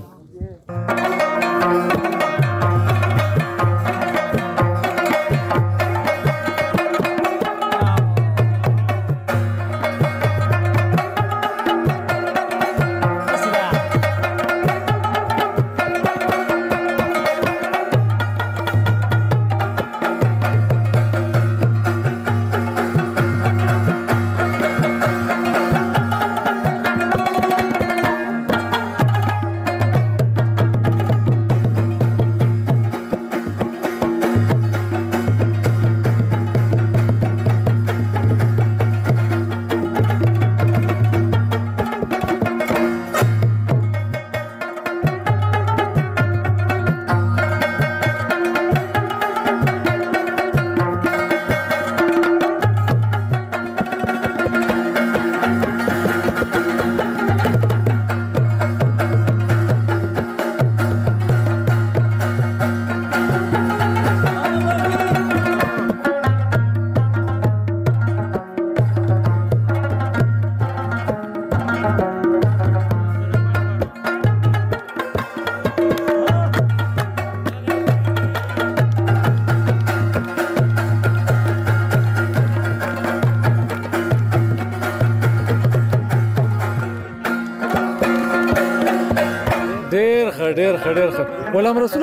S20: ډېر ښه غلام رسول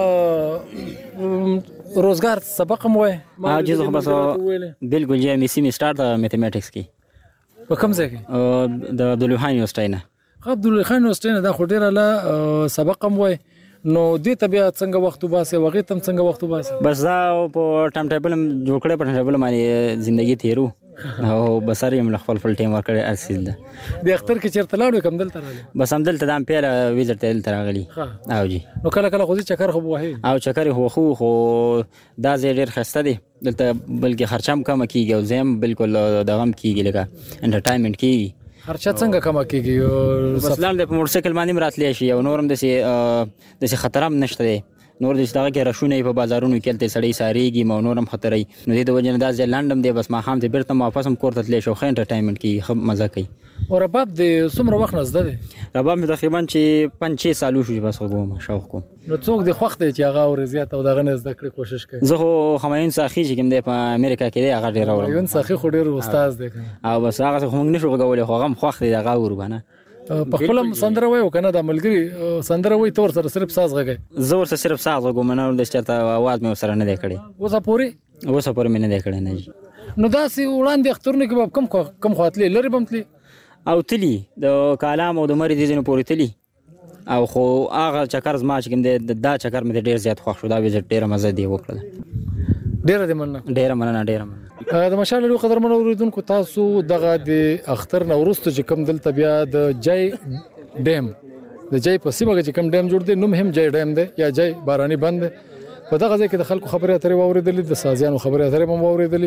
S20: روزګار سبق مو وای
S3: ها جی زه بس بالکل جی ام سی می سٹارټ میتھمیټکس کی
S20: په کوم ځای کې
S3: د عبدالوهاب یونیورسيټي نه
S20: عبدالوهاب یونیورسيټي نه دا خو ډېر له سبق مو وای نو دې طبيعت څنګه وخت وباسه وغه تم څنګه وخت وباسه
S3: بس دا په ټایم ټیبل جوړ کړی په ټایم ټیبل باندې ژوندۍ تیرو او بسر یم خپل خپل ټیم ورکړی ارسیل ده
S20: د اختر کې چیرته لاړو کوم دلته راغلی
S3: بس هم دلته د امپیر ویزټ ته دلته راغلی او جی
S20: نو کله کله خو چکر خو وای
S3: او چکر هو خو خو دا زه ډیر خسته دي دلته بلکې خرچم کم کیږي او زم بالکل دغم کیږي لکه انټرټینمنت کیږي
S20: خرچه څنګه کم کیږي
S3: مثلا د موټر سایکل باندې مراتلی شي او نورم د سي د سي خطر هم نشته نور د ستاره کې رښونه په بازارونو کې تل سړی ساريږي مو نورم خطرې نو د وجه نه د ځلندم دی بس ما خام ته بیرته ما واپس هم کوړه تل شو خو انټرټینمنت کې خو مزه کوي
S20: او رباب د څومره وخت نزده دی
S3: رباب مې تقریبا چې پنځه شش سالو شو بس وګوم شوق کوم
S20: نو څوک د وخت چې هغه اور زیات او دغه نزده کړې کوشش کوي
S3: زه خو همایون ساخي چې کوم دی په امریکا کې دی هغه ډیر اور
S20: همایون ساخي خو ډیر استاد دی
S3: او بس هغه خو موږ نشو غوولې خو هغه خوخ دی هغه ور بنه
S20: په خپل سندره وای او کنه د ملګری سندره وای تور سره صرف ساز غږی
S3: زور سره صرف ساز غوم نه د چرته आवाज مې سره نه دی کړی
S20: اوسه پوری
S3: اوسه پوری مې نه دی کړی نه
S20: نو دا سی وړاندې اخترونه کې کم کم خاطلې لري بمتلی
S3: او تلی د کلام او د مری دي نه پوری تلی او خو هغه چکر زما چې کوم دی دا چکر مې ډیر زیات خوښ شو دا ویزټ ډیر مزه دی وکړه
S20: ډیر دې مننه
S3: ډیر مننه ډیر مننه
S20: د مشال له قدر منو اوریدونکو تاسو دغه د اختر نو ورسته چې کوم دلته بیا د جای ډیم د جای په سیمه کې کوم ډیم جوړ دی نو هم جای ډیم دی یا جای باراني بند په دغه ځای کې د خلکو خبرې اترې واوریدلې د سازیانو خبرې اترې هم واوریدلې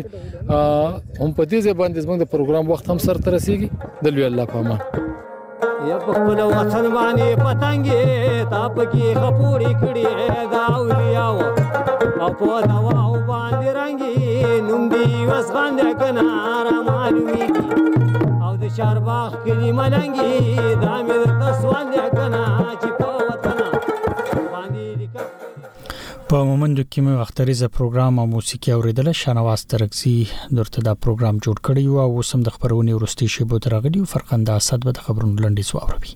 S20: هم په دې ځای باندې زموږ د پروګرام وخت هم سر ته رسیږي د لوی الله په امان
S22: یا په خپل وطن باندې پتنګې تاپ کې خپوري کړي دا اولیاء او په دوا او باندې رنگي نوم دی وسخند کنه را معلومي او د شارباغ کلی ملنګي دا مې تسوان کنه چې په وطن باندې
S1: په مومند کې مې وختریزه پروګرام او موسیقي اوریدل شانواز ترکزي درته دا پروګرام جوړ کړی او وسم د خبرونې ورستي شی بو ترغلی او فرقنده اسد به د خبرونو لنډي سواوري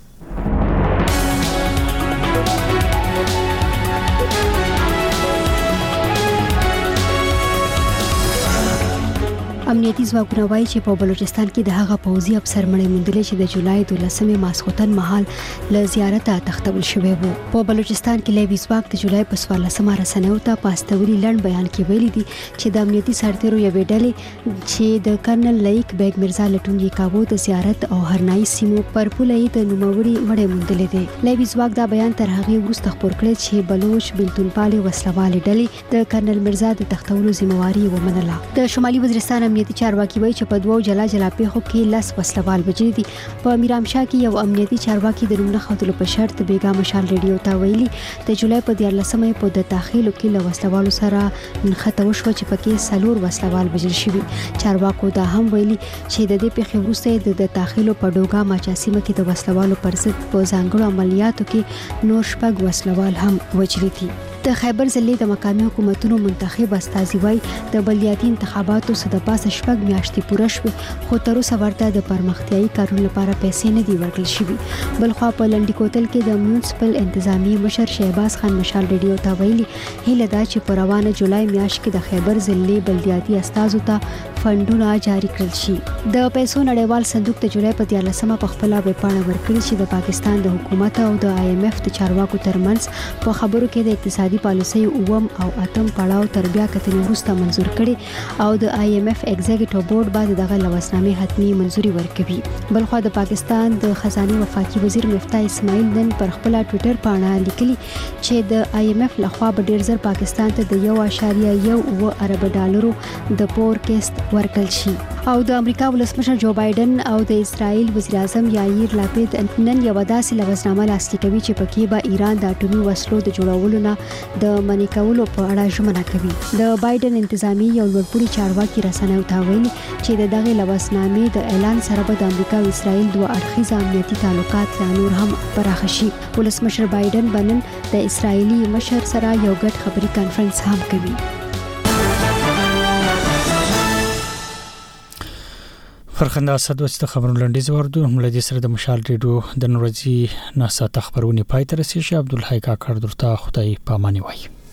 S4: امنیتي ځواکونه وایي چې په بلوچستان کې د هغه پوځي افسر مړی موندل چې د جولای دولسمې ماسخوتن مهال له زیارته تختول شوی وو په بلوچستان کې لوي ځواک د جولای په څوارلسمه رسنیو ته پاستوري لړ بیان کې ویلي دي چې د امنیتي سرتیرو یو ډلې چې د کرنل لایق بیگ مرزا لټونګي کاوه د زیارت او هرنای سیمو پر پولې د نوموړي مړی موندل دي لوي ځواک دا بیان تر هغه وروسته خبر کړی چې بلوچ بلتونپالي وسلوال ډلې د کرنل مرزا د تختولو ذمہواری ومنله د شمالي وزیرستان امنیتي چارواکي وایي چې په دوو جلا جلا پیښو کې لاس وسلوال بچی دي په میرامشاه کې یو امنیتي چارواکي د نوم خاطر په شرط بیګا مشال ریډیو ته ویلي د جولای په دیارلسمه په د داخلو کې له وسلوالو سره نښته وشو چې پکې سلور وسلوال بچل شوی چارواکو دا هم ویلي چې د دې پیښې وروسته د داخلو په ډوګا ماچاسیمه کې د وسلوالو پر ضد په ځانګړو عملیاتو کې نور شپږ وسلوال هم وچلي دي د خیبر ضلع د مقامي حکومتونو منتخب استازي وای د بلدیاتي انتخاباتو صد پاسه شپږ میاشتې پوره شوه خو تر اوسه ورته د پرمختیايي کارونو لپاره پیسې نه دی ورکړل شوی بلخوا په لنډی کوتل کې د میونسپل انتظامی مشر شهباز خان مشال ریډیو ته ویلي هله دا چې په روانه جولای میاشت کې د خیبر ضلع بلدیاتي استازو ته فندونه جاری کړل شي د پیسو نړیوال صندوق د جولای په دیارلسمه په خپل ویبپاڼه ورکړي چې د پاکستان د حکومت او د آی ایم ایف د چارواکو ترمنځ په خبرو کې د اقتصادي پالیسي اوم او اتم پړاو تر بیا کتنې وروسته منزور کړي او د آی ایم ایف ایگزیکټیو بورډ باندې دغه لوسنامې حتمی منزوري ورکوي بلخو د پاکستان د خزانه وفاقي وزیر مفتاح اسماعیل نن پر خپل ټوئیټر باندې لیکلي چې د آی ایم ایف لخوا به ډیر زر پاکستان ته د یو اعشاریه یو ارب ډالرو د پور کیست ورکړل شي او د امریکا ولسمشر جو بایدن او د اسرائیل وزیر اعظم یائیر لاپید نن یو داسې لوسنامه لاسلیک کوي چې پکې به ایران د اټومي وسلو د جوړولو نه د منې کولو په اړه ژمنه کوي د بایدن انتظامی یو لوړپوړي چارواکي رسنیو ته ویلي چې د دغه لوسنامې د اعلان سره به د امریکا او اسرائیل دوه اړخیزه امنیتي تعلقات لا نور هم پراخ شي ولسمشر بایدن بنن د اسرائیلي مشر سره یو ګډ خبري کانفرنس هم کوي
S1: خرخنده اسد وست خبرونه لنډیز وردو ملدي سره د مشال ریډیو د نورځي ناسا تخبرونه پای تر سي شه عبد الحی کاکړ درته خدای پاماني وای.